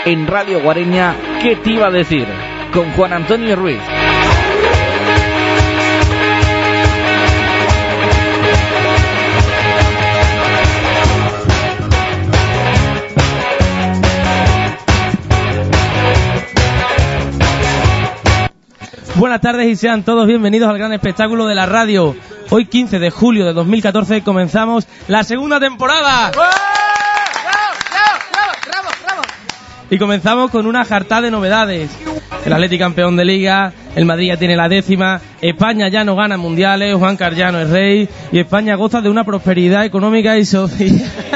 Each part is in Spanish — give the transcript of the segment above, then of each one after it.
en Radio Guareña, ¿qué te iba a decir? Con Juan Antonio Ruiz. Buenas tardes y sean todos bienvenidos al gran espectáculo de la radio. Hoy 15 de julio de 2014 comenzamos la segunda temporada. ¡Bravo! Y comenzamos con una jartada de novedades. El Atleti campeón de Liga, el Madrid ya tiene la 10ª, España ya no gana mundiales, Juan Carllano es rey y España goza de una prosperidad económica y social.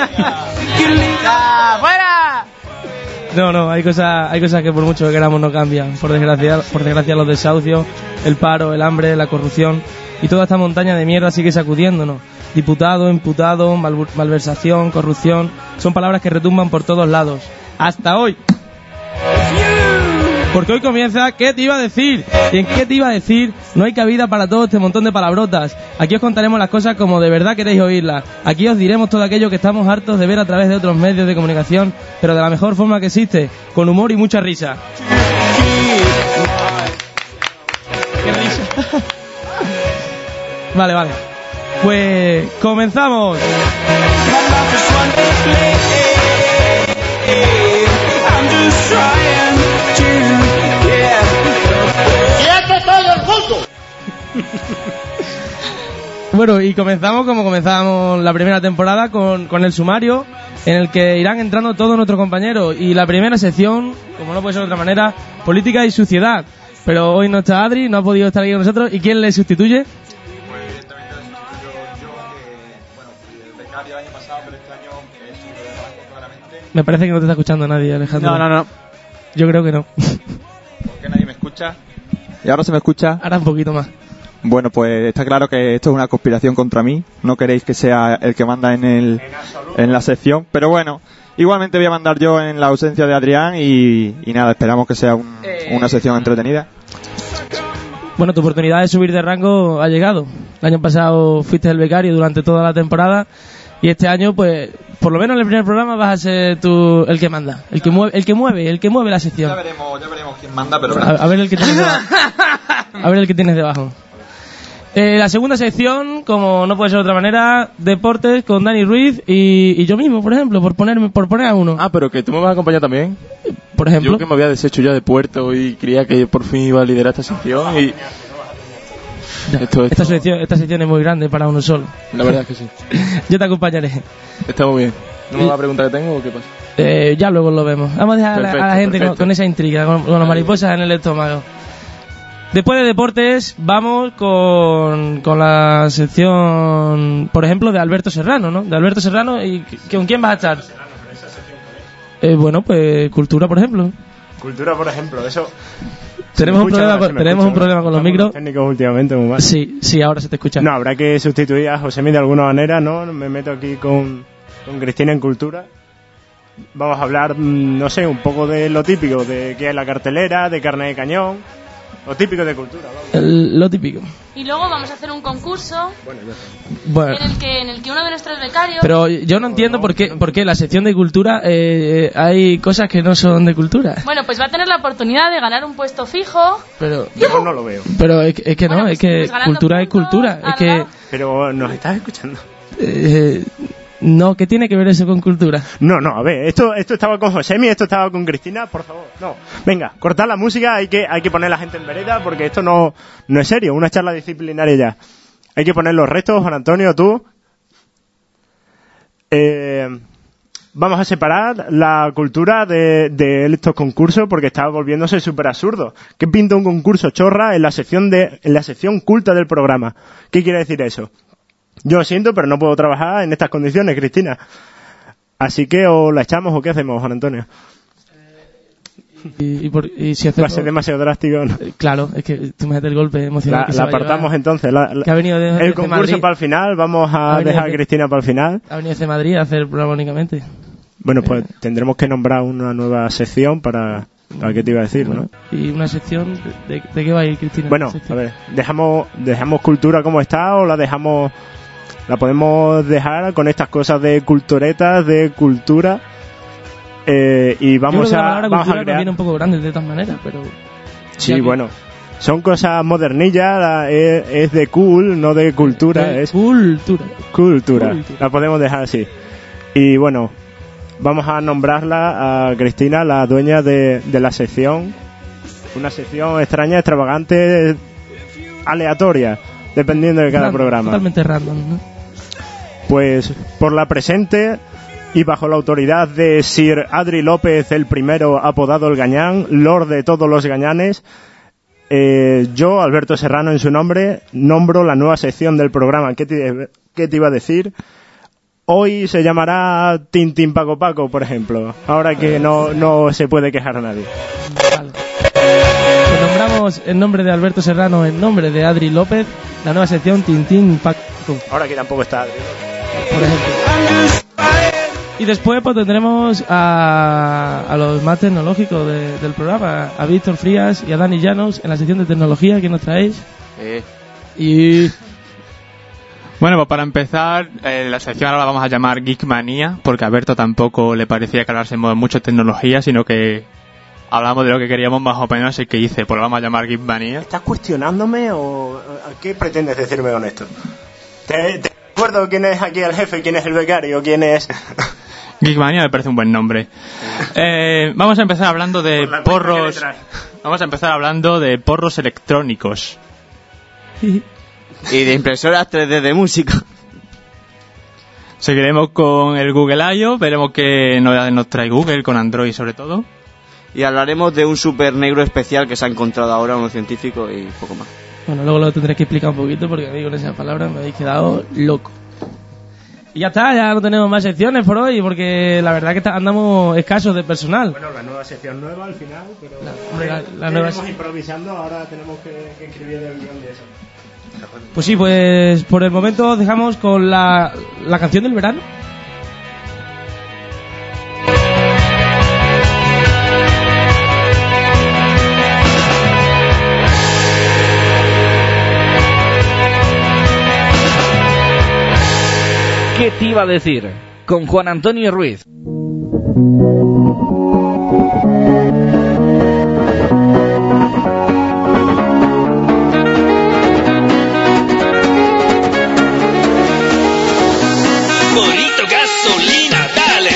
¡Fuera! No, hay cosas que por mucho que queramos no cambian. Por desgracia los desahucios, el paro, el hambre, la corrupción y toda esta montaña de mierda sigue sacudiéndonos. Diputado, imputado, malversación, corrupción, son palabras que retumban por todos lados. Hasta hoy. Porque hoy comienza ¿Qué te iba a decir? Y en ¿Qué te iba a decir? No hay cabida para todo este montón de palabrotas. Aquí os contaremos las cosas como de verdad queréis oírlas. Aquí os diremos todo aquello que estamos hartos de ver a través de otros medios de comunicación, pero de la mejor forma que existe, con humor y mucha risa. ¡Qué risa! Vale. Pues comenzamos. Bueno, y comenzamos como comenzábamos la primera temporada con el sumario en el que irán entrando todos nuestros compañeros y la primera sección, como no puede ser de otra manera, política y suciedad. Pero hoy no está Adri, no ha podido estar aquí con nosotros. ¿Y quién le sustituye? Pues evidentemente lo sustituyo yo, que el becario el año pasado, pero este año he subido de rango claramente. Me parece que no te está escuchando nadie, Alejandro. No. Yo creo que no. ¿Por qué nadie me escucha? ¿Y ahora se me escucha? Ahora un poquito más. Bueno, pues está claro que esto es una conspiración contra mí. No queréis que sea el que manda en la sección. Pero bueno, igualmente voy a mandar yo en la ausencia de Adrián y nada, esperamos que sea una sección entretenida. Bueno, tu oportunidad de subir de rango ha llegado. El año pasado fuiste el becario durante toda la temporada y este año, pues, por lo menos en el primer programa vas a ser tú el que manda, el que mueve la sección. Ya veremos quién manda, pero a ver el que tienes debajo. A ver el que tienes debajo. La segunda sección, como no puede ser de otra manera, deportes con Dani Ruiz y yo mismo, por ejemplo, por poner a uno. Ah, pero que tú me vas a acompañar también. Por ejemplo. Yo que me había deshecho ya de Puerto y creía que por fin iba a liderar esta sección y... Esta sección es muy grande para uno solo. La verdad es que sí. Yo te acompañaré. Está muy bien. ¿No me vas a preguntar qué tengo o qué pasa? Ya luego lo vemos. Vamos a dejar a la gente con esa intriga, con las mariposas en el estómago. Después de deportes, vamos con la sección, por ejemplo, de Alberto Serrano, ¿no? De Alberto Serrano, ¿y con quién vas a estar? Bueno, pues cultura, por ejemplo. Cultura, por ejemplo, eso... Tenemos un problema con los micros. Técnicos últimamente muy mal. Sí, ahora se te escucha. No, habrá que sustituir a Josemi de alguna manera, ¿no? Me meto aquí con Cristina en cultura. Vamos a hablar, no sé, un poco de lo típico, de qué es la cartelera, de carne de cañón. Lo típico de cultura, vamos. Lo típico. Y luego vamos a hacer un concurso bueno. en el que uno de nuestros becarios... Pero yo no entiendo por qué en la sección de cultura hay cosas que no son de cultura. Bueno, pues va a tener la oportunidad de ganar un puesto fijo. Pero yo no lo veo. Pero es que bueno, no, es que cultura es cultura. Es que... Pero nos estás escuchando. No, ¿qué tiene que ver eso con cultura? No, a ver, esto estaba con Josemi, esto estaba con Cristina, por favor. No, venga, cortad la música, hay que poner la gente en vereda porque esto no es serio, una charla disciplinaria ya. Hay que poner los restos, Juan Antonio, tú. Vamos a separar la cultura de estos concursos porque está volviéndose súper absurdo. ¿Qué pinta un concurso chorra en la sección culta del programa? ¿Qué quiere decir eso? Yo lo siento, pero no puedo trabajar en estas condiciones, Cristina. Así que o la echamos o qué hacemos, Juan Antonio. Y si hacemos... Va a ser demasiado drástico, ¿no? Claro, es que tú me haces el golpe emocional. La apartamos entonces. Que ha venido el concurso Madrid. Para el final, vamos a dejar a Cristina para el final. Ha venido de Madrid a hacer el programa únicamente. Bueno, pues tendremos que nombrar una nueva sección para qué te iba a decir, bueno, ¿no? ¿Y una sección de qué va a ir, Cristina? Bueno, a ver, ¿dejamos cultura como está o la podemos dejar con estas cosas de culturetas, de cultura? Y vamos Yo creo que la a palabra vamos a cultura crear... viene un poco grande de todas maneras, pero... Sí, bueno. Son cosas modernillas, es de cool, no de cultura. Es cultura. La podemos dejar así. Y bueno, vamos a nombrarla a Cristina, la dueña de la sección. Una sección extraña, extravagante, aleatoria, dependiendo de cada programa. Totalmente random, ¿no? Pues por la presente y bajo la autoridad de Sir Adri López, el primero apodado el Gañán, Lord de todos los Gañanes, yo, Alberto Serrano, en su nombre, nombro la nueva sección del programa. ¿Qué te iba a decir? Hoy se llamará Tintín Paco Paco, por ejemplo. Ahora que no se puede quejar a nadie. Vale. Pues nombramos en nombre de Alberto Serrano, en nombre de Adri López, la nueva sección Tintín Paco. Ahora que tampoco está Adri, por ejemplo. Y después pues tendremos a los más tecnológicos del programa, a Víctor Frías y a Dani Llanos en la sección de tecnología que nos traéis. Y... Bueno, pues para empezar, la sección ahora la vamos a llamar Geekmanía, porque a Alberto tampoco le parecía que hablásemos mucho de tecnología, sino que hablamos de lo que queríamos más o menos, y que hice, pues lo vamos a llamar Geekmanía. ¿Estás cuestionándome o qué pretendes decirme con esto? ¿Te recuerdo quién es aquí el jefe, quién es el becario, quién es...? Geekmania me parece un buen nombre. Vamos a empezar hablando de porros. Vamos a empezar hablando de porros electrónicos. Y de impresoras 3D de música. Seguiremos con el Google I.O., veremos qué novedades nos trae Google con Android sobre todo. Y hablaremos de un super negro especial que se ha encontrado ahora unos científicos y poco más. Bueno, luego lo tendré que explicar un poquito porque a mí con esas palabras me habéis quedado loco. Y ya está, ya no tenemos más secciones por hoy, porque la verdad que andamos escasos de personal. Bueno, la nueva sección nueva al final, pero la nueva improvisando, ahora tenemos que escribir el guión de eso. Pues sí, pues por el momento dejamos con la canción del verano. ¿Qué te iba a decir? Con Juan Antonio Ruiz. Bonito gasolina, dale.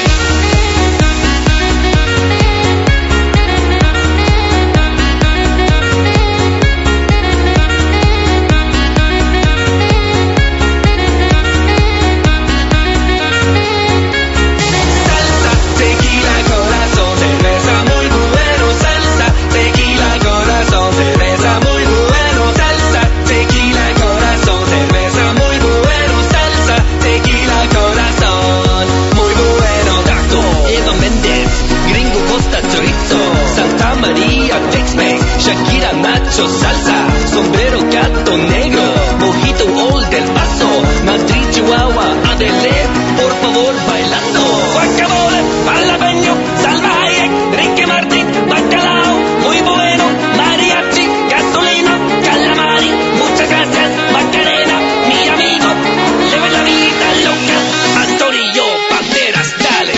Shakira, Nacho, salsa, sombrero, gato negro, mojito, old del paso, Madrid, Chihuahua, Adelaide, por favor, bailando. Guacamole, jalapeño, Salma Hayek, Ricky Martin, bacalao, muy bueno, mariachi, gasolina, calamari, muchas gracias, Macarena, mi amigo, leve la vida loca, Antonio Banderas, dale.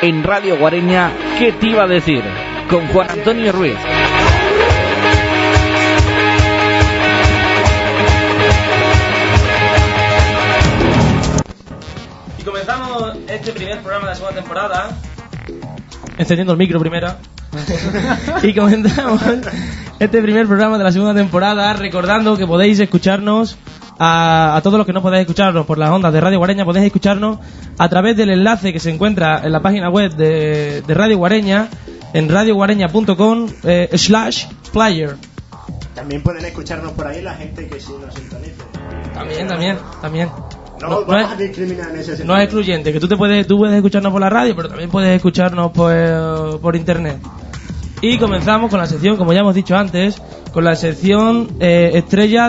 En Radio Guareña, ¿qué te iba a decir? Con Juan Antonio Ruiz. Y comenzamos este primer programa de la segunda temporada. Encendiendo el micro primero. Y comenzamos este primer programa de la segunda temporada recordando que podéis escucharnos a todos los que no podáis escucharnos por las ondas de Radio Guareña. Podéis escucharnos a través del enlace que se encuentra en la página web de Radio Guareña, en radioguareña.com/player. También pueden escucharnos por ahí la gente que sí nos sintonice. También. No vamos a discriminar en ese sentido. No es excluyente, que tú puedes escucharnos por la radio, pero también puedes escucharnos por internet. Y comenzamos con la sección, como ya hemos dicho antes, con la sección estrella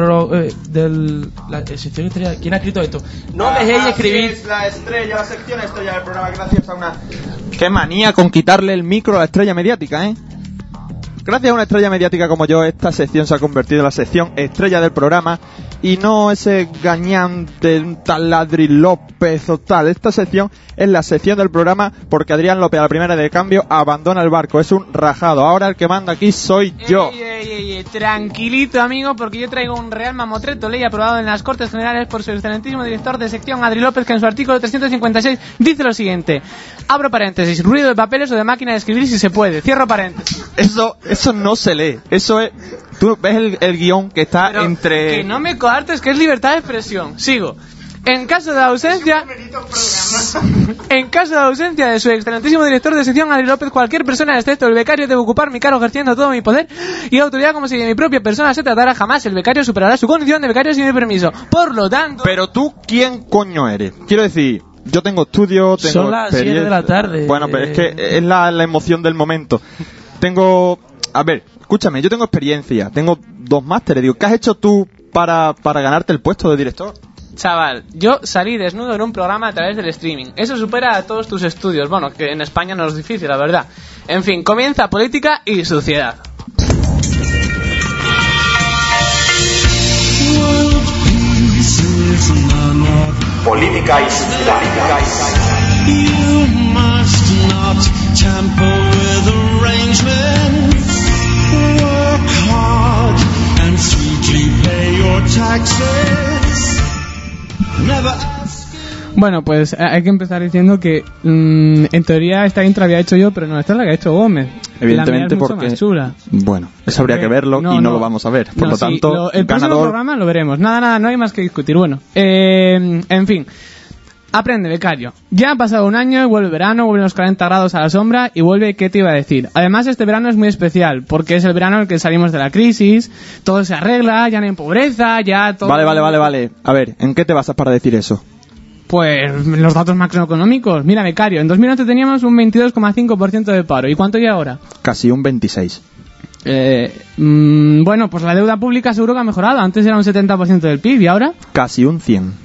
la sección estrella. ¿Quién ha escrito esto? No dejéis escribir. Es la sección estrella del programa, gracias a una... Qué manía con quitarle el micro a la estrella mediática, ¿eh? Gracias a una estrella mediática como yo, esta sección se ha convertido en la sección estrella del programa y no ese gañante, un tal Adri López o tal. Esta sección es la sección del programa porque Adrián López a la primera de cambio abandona el barco. Es un rajado. Ahora el que manda aquí soy yo. Tranquilito, amigo, porque yo traigo un Real Mamotreto, ley aprobado en las Cortes Generales por su excelentísimo director de sección, Adri López, que en su artículo 356 dice lo siguiente. Abro paréntesis, ruido de papeles o de máquina de escribir si se puede. Cierro paréntesis. Eso no se lee. Eso es... Tú ves el guión que está pero entre... que no me coartes, que es libertad de expresión. Sigo. En caso de ausencia de su excelentísimo director de sección, Adri López, cualquier persona excepto el becario debe ocupar mi cargo ejerciendo todo mi poder y autoridad como si de mi propia persona se tratara. Jamás el becario superará su condición de becario sin mi permiso. Por lo tanto... Pero tú, ¿quién coño eres? Quiero decir... Yo tengo estudio, tengo son las 7 de la tarde. Bueno, pero es que es la emoción del momento. Tengo... A ver, escúchame, yo tengo experiencia, tengo 2 másteres. Digo, ¿qué has hecho tú para ganarte el puesto de director? Chaval, yo salí desnudo en un programa a través del streaming. Eso supera a todos tus estudios. Bueno, que en España no es difícil, la verdad. En fin, comienza política y suciedad. Política y suciedad. You must not tamper with arrangements. Work hard and sweetly pay your taxes. Never ask. Bueno, pues hay que empezar diciendo que en teoría esta intro había hecho yo, pero no, esta es la que ha hecho Gómez. Evidentemente, la mía es mucho porque más chula. Bueno, eso habría que verlo y no lo vamos a ver. Por lo tanto, el próximo programa lo veremos. Nada, no hay más que discutir. Bueno, en fin. Aprende, becario. Ya ha pasado un año, vuelve verano, vuelven los 40 grados a la sombra y vuelve, ¿qué te iba a decir? Además, este verano es muy especial, porque es el verano en el que salimos de la crisis, todo se arregla, ya no hay pobreza, ya todo... Vale. A ver, ¿en qué te basas para decir eso? Pues los datos macroeconómicos. Mira, becario, en 2011 teníamos un 22,5% de paro. ¿Y cuánto hay ahora? Casi un 26. Bueno, pues la deuda pública seguro que ha mejorado. Antes era un 70% del PIB, ¿y ahora? Casi un 100.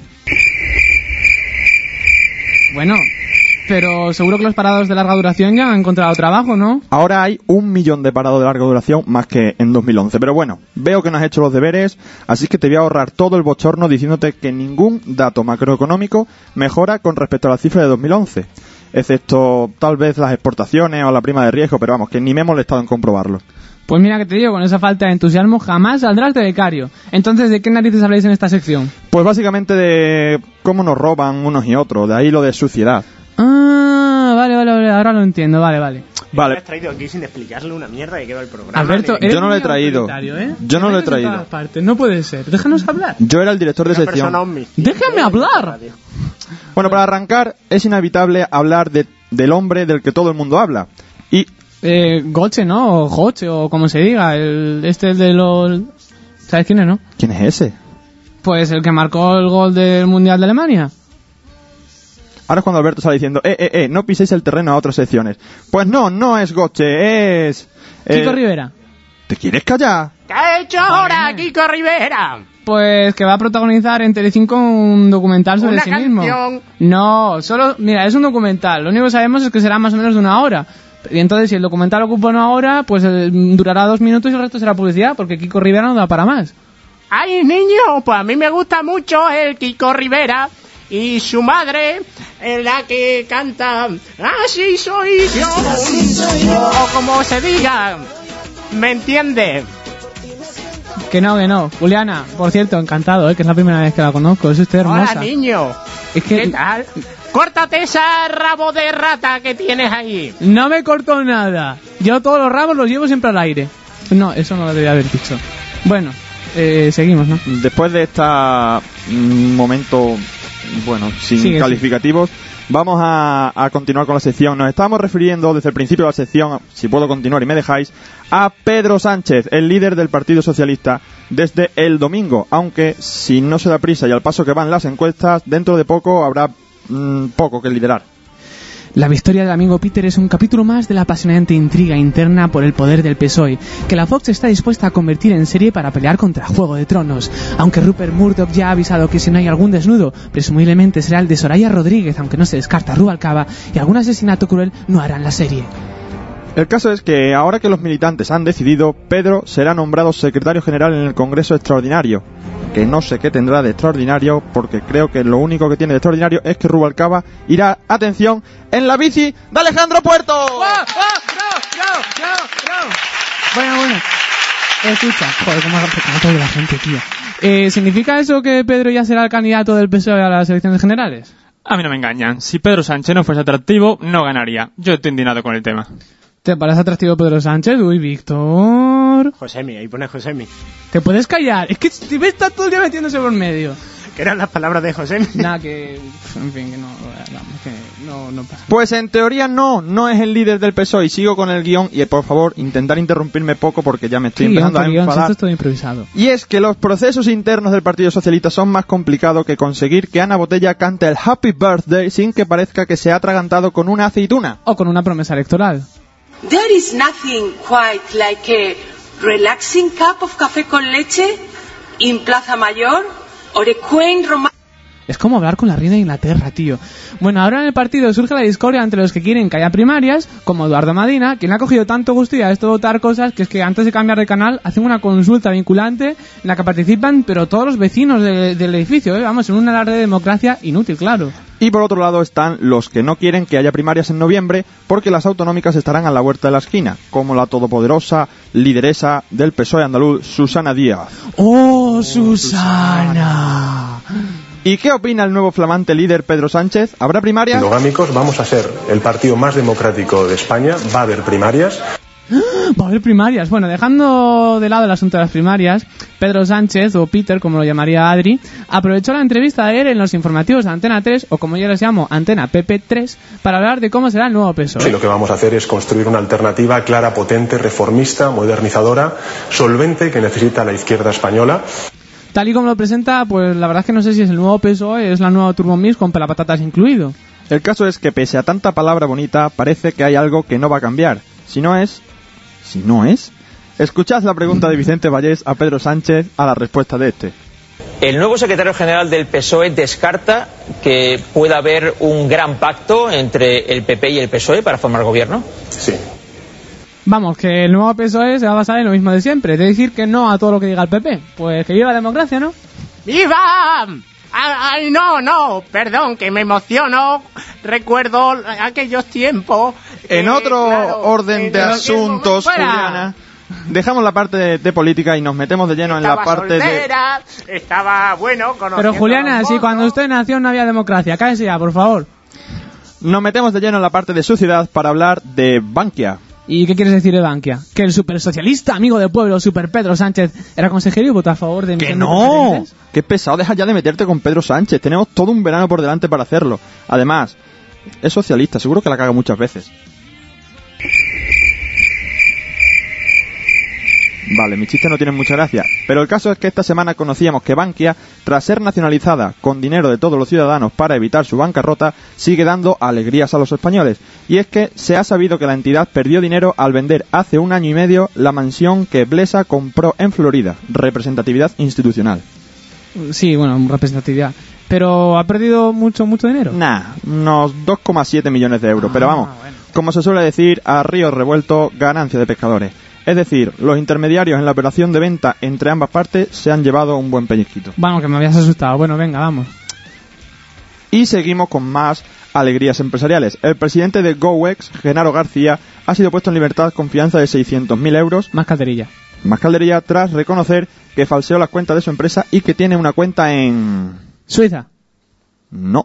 Bueno, pero seguro que los parados de larga duración ya han encontrado trabajo, ¿no? Ahora hay 1 millón de parados de larga duración más que en 2011. Pero bueno, veo que no has hecho los deberes, así que te voy a ahorrar todo el bochorno diciéndote que ningún dato macroeconómico mejora con respecto a la cifra de 2011. Excepto tal vez las exportaciones o la prima de riesgo, pero vamos, que ni me he molestado en comprobarlo. Pues mira que te digo, con esa falta de entusiasmo jamás saldrás de becario. Entonces, ¿de qué narices habláis en esta sección? Pues básicamente de cómo nos roban unos y otros, de ahí lo de suciedad. Ah, vale, ahora lo entiendo, vale. Vale. Lo has traído aquí sin explicarle una mierda y quedó el programa. Alberto, yo no lo he traído. Yo no lo he traído. No puede ser, déjanos hablar. Yo era el director de sección. ¡Déjame hablar! Bueno, para arrancar, es inevitable hablar del hombre del que todo el mundo habla. Y... Goche, ¿no? O Joche, o como se diga. El de los... ¿Sabes quién es, no? ¿Quién es ese? Pues el que marcó el gol del Mundial de Alemania. Ahora es cuando Alberto sale diciendo, no piséis el terreno a otras secciones. Pues no es Goche, es... Kiko Rivera. ¿Te quieres callar? ¿Qué ha hecho ahora Kiko Rivera? Pues que va a protagonizar en Telecinco un documental sobre sí mismo. No, solo... Mira, es un documental. Lo único que sabemos es que será más o menos de 1 hora. Y entonces, si el documental ocupa 1 hora, pues durará 2 minutos y el resto será publicidad, porque Kiko Rivera no da para más. ¡Ay, niño! Pues a mí me gusta mucho el Kiko Rivera y su madre, en la que canta Así soy yo, o como se diga, ¿me entiende? Que no. Juliana, por cierto, encantado, que es la primera vez que la conozco, es usted hermosa. Hola, niño. Es que... ¿Qué tal? Córtate ese rabo de rata que tienes ahí. No me corto nada. Yo todos los ramos los llevo siempre al aire. No, eso no lo debía haber dicho. Bueno, seguimos, ¿no? Después de este momento, bueno, sin calificativos, vamos a continuar con la sección. Nos estamos refiriendo desde el principio de la sección, si puedo continuar y me dejáis, a Pedro Sánchez, el líder del Partido Socialista, desde el domingo. Aunque, si no se da prisa y al paso que van las encuestas, dentro de poco habrá poco que liderar. La victoria del amigo Peter es un capítulo más de la apasionante intriga interna por el poder del PSOE, que la Fox está dispuesta a convertir en serie para pelear contra Juego de Tronos. Aunque Rupert Murdoch ya ha avisado que si no hay algún desnudo, presumiblemente será el de Soraya Rodríguez, aunque no se descarta Rubalcaba, y algún asesinato cruel no harán la serie. El caso es que ahora que los militantes han decidido, Pedro será nombrado secretario general en el Congreso Extraordinario. Que no sé qué tendrá de extraordinario, porque creo que lo único que tiene de extraordinario es que Rubalcaba irá, atención, en la bici de Alejandro Puerto. Bueno. Escucha, joder, cómo toda la gente, tío. ¿Significa eso que Pedro ya será el candidato del PSOE a las elecciones generales? A mí no me engañan. Si Pedro Sánchez no fuese atractivo, no ganaría. Yo estoy indignado con el tema. ¿Te parece atractivo Pedro Sánchez? Uy, Víctor. Josemi, ahí pone Josemi. ¿Te puedes callar? Es que Steve está todo el día metiéndose por medio. ¿Qué eran las palabras de Josemi? Nada, que... En fin, que no pasa. Pues en teoría no es el líder del PSOE. Y sigo con el guión y por favor, intentar interrumpirme poco porque ya me estoy empezando a enfadar. Esto es todo improvisado. Y es que los procesos internos del Partido Socialista son más complicados que conseguir que Ana Botella cante el Happy Birthday sin que parezca que se ha atragantado con una aceituna. O con una promesa electoral. There is nothing quite like a relaxing cup of café con leche in Plaza Mayor or a quaint romance. Es como hablar con la reina de Inglaterra, tío. Bueno, ahora en el partido surge la discordia entre los que quieren que haya primarias, como Eduardo Madina, quien le ha cogido tanto gusto y a esto votar cosas que es que antes de cambiar de canal hacen una consulta vinculante en la que participan pero todos los vecinos del edificio, vamos, en un alarde de democracia inútil, claro. Y por otro lado están los que no quieren que haya primarias en noviembre porque las autonómicas estarán a la vuelta de la esquina, como la todopoderosa lideresa del PSOE andaluz, Susana Díaz. ¡Oh, Susana! ¿Y qué opina el nuevo flamante líder Pedro Sánchez? ¿Habrá primarias? Endogámicos, vamos a ser el partido más democrático de España, va a haber primarias. Va a haber primarias. Bueno, dejando de lado el asunto de las primarias, Pedro Sánchez, o Peter, como lo llamaría Adri, aprovechó la entrevista de ayer en los informativos de Antena 3, o como yo les llamo, Antena PP3, para hablar de cómo será el nuevo PSOE. Sí, lo que vamos a hacer es construir una alternativa clara, potente, reformista, modernizadora, solvente, que necesita la izquierda española. Tal y como lo presenta, pues la verdad es que no sé si es el nuevo PSOE, es la nueva Turbo Mix con pelapatatas incluido. El caso es que pese a tanta palabra bonita, parece que hay algo que no va a cambiar. Si no es... Escuchad la pregunta de Vicente Vallés a Pedro Sánchez a la respuesta de este. El nuevo secretario general del PSOE descarta que pueda haber un gran pacto entre el PP y el PSOE para formar gobierno. Sí. Vamos, que el nuevo PSOE se va a basar en lo mismo de siempre, de decir que no a todo lo que diga el PP. Pues que viva la democracia, ¿no? ¡Viva! ¡Ay, no! Perdón, que me emociono. Recuerdo aquellos tiempos. En otro orden de asuntos, Juliana, dejamos la parte de política y nos metemos de lleno en la parte soltera, estaba bueno. Pero Juliana, si cuando usted nació no había democracia, cállese ya, por favor. Nos metemos de lleno en la parte de sociedad para hablar de Bankia. ¿Y qué quieres decir de Bankia? ¿Que el supersocialista amigo del pueblo, Super Pedro Sánchez, era consejero y votó a favor de... ¡Que no! ¡Qué pesado! Deja ya de meterte con Pedro Sánchez. Tenemos todo un verano por delante para hacerlo. Además, es socialista. Seguro que la caga muchas veces. Vale, mi chiste no tiene mucha gracia, pero el caso es que esta semana conocíamos que Bankia, tras ser nacionalizada con dinero de todos los ciudadanos para evitar su bancarrota, sigue dando alegrías a los españoles. Y es que se ha sabido que la entidad perdió dinero al vender hace 1 año y medio la mansión que Blesa compró en Florida. Representatividad institucional. Sí, bueno, representatividad. ¿Pero ha perdido mucho dinero? Nah, unos 2,7 millones de euros. Pero vamos, bueno, como se suele decir, a río revuelto, ganancia de pescadores. Es decir, los intermediarios en la operación de venta entre ambas partes se han llevado un buen pellizquito. Vamos, que me habías asustado. Bueno, venga, vamos. Y seguimos con más alegrías empresariales. El presidente de GoEx, Genaro García, ha sido puesto en libertad con fianza de 600.000 euros. Más calderilla Tras reconocer que falseó las cuentas de su empresa y que tiene una cuenta en... Suiza. No.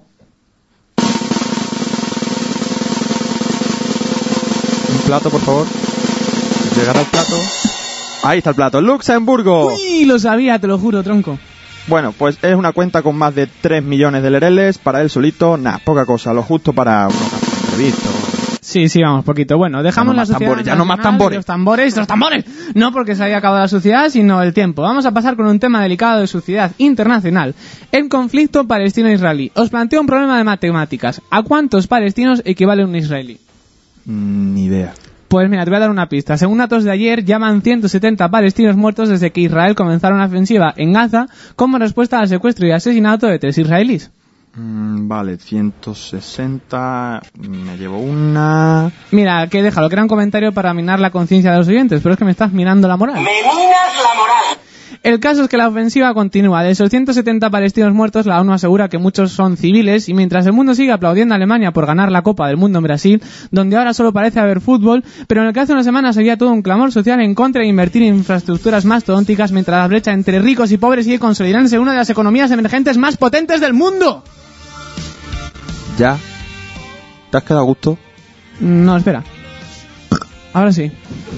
Un plato, por favor. Llegará el plato. Ahí está el plato. Luxemburgo. Uy, lo sabía, te lo juro, tronco. Bueno, pues es una cuenta con más de 3 millones de lereles. Para él solito, nada, poca cosa. Lo justo para una entrevista. Sí, vamos, poquito. Bueno, dejamos la sociedad. Ya no más tambores. Los tambores. No porque se haya acabado la sociedad, sino el tiempo. Vamos a pasar con un tema delicado de sociedad internacional. El conflicto palestino-israelí. Os planteo un problema de matemáticas. ¿A cuántos palestinos equivale un israelí? Ni idea. Pues mira, te voy a dar una pista. Según datos de ayer, llaman 170 palestinos muertos desde que Israel comenzara una ofensiva en Gaza como respuesta al secuestro y asesinato de 3 israelíes. Vale, 160... Me llevo una... Mira, que déjalo, que era un comentario para minar la conciencia de los oyentes, pero es que me estás minando la moral. ¡Me minas la moral! El caso es que la ofensiva continúa. De esos 170 palestinos muertos, la ONU asegura que muchos son civiles, y mientras el mundo sigue aplaudiendo a Alemania por ganar la Copa del Mundo en Brasil, donde ahora solo parece haber fútbol, pero en el que hace unas semanas había todo un clamor social en contra de invertir en infraestructuras mastodónticas, mientras la brecha entre ricos y pobres sigue consolidándose en una de las economías emergentes más potentes del mundo. ¿Ya? ¿Te has quedado a gusto? No, espera. Ahora sí.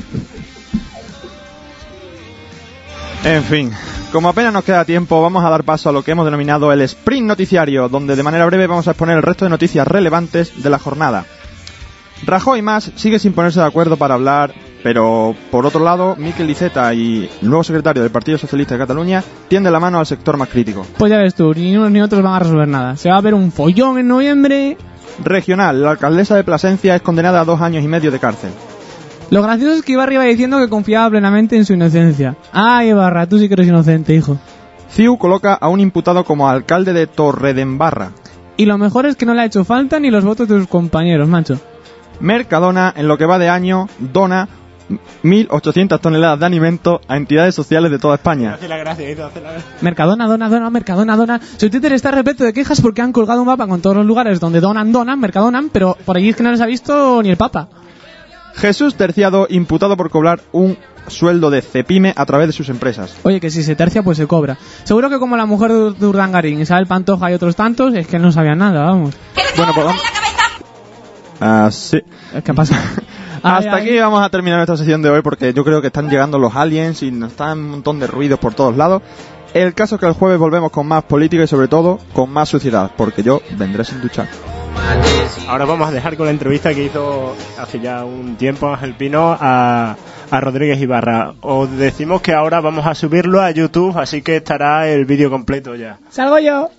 En fin, como apenas nos queda tiempo, vamos a dar paso a lo que hemos denominado el Sprint Noticiario, donde de manera breve vamos a exponer el resto de noticias relevantes de la jornada. Rajoy y Mas sigue sin ponerse de acuerdo para hablar, pero por otro lado, Miquel Iceta y el nuevo secretario del Partido Socialista de Cataluña tienden la mano al sector más crítico. Pues ya ves tú, ni unos ni otros van a resolver nada. Se va a ver un follón en noviembre. Regional, la alcaldesa de Plasencia es condenada a 2 años y medio de cárcel. Lo gracioso es que Ibarra iba diciendo que confiaba plenamente en su inocencia. Ah, Ibarra, tú sí que eres inocente, hijo. CiU coloca a un imputado como alcalde de Torredembarra. Y lo mejor es que no le ha hecho falta ni los votos de sus compañeros, macho. Mercadona, en lo que va de año, dona 1.800 toneladas de alimentos a entidades sociales de toda España. Mercadona, dona. Su Twitter está repleto de quejas porque han colgado un mapa con todos los lugares donde mercadonan, pero por allí es que no les ha visto ni el Papa. Jesús Terciado, imputado por cobrar un sueldo de Cepime a través de sus empresas. Oye, que si se tercia, pues se cobra. Seguro que como la mujer de Urdangarín, Isabel Pantoja y otros tantos, es que no sabían nada, vamos. Bueno, pues vamos. Sí. ¿Qué pasa? Hasta aquí vamos a terminar nuestra sesión de hoy, porque yo creo que están llegando los aliens y nos están un montón de ruidos por todos lados. El caso es que el jueves volvemos con más política y sobre todo con más suciedad, porque yo vendré sin duchar. Ahora vamos a dejar con la entrevista que hizo hace ya un tiempo Ángel Pino a Rodríguez Ibarra. Os decimos que ahora vamos a subirlo a YouTube, así que estará el vídeo completo ya. ¡Salgo yo!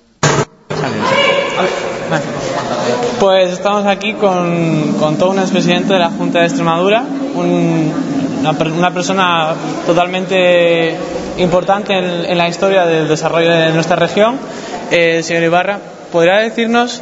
Pues estamos aquí con todo un expresidente de la Junta de Extremadura, una persona totalmente importante en la historia del desarrollo de nuestra región. Señor Ibarra, ¿podría decirnos,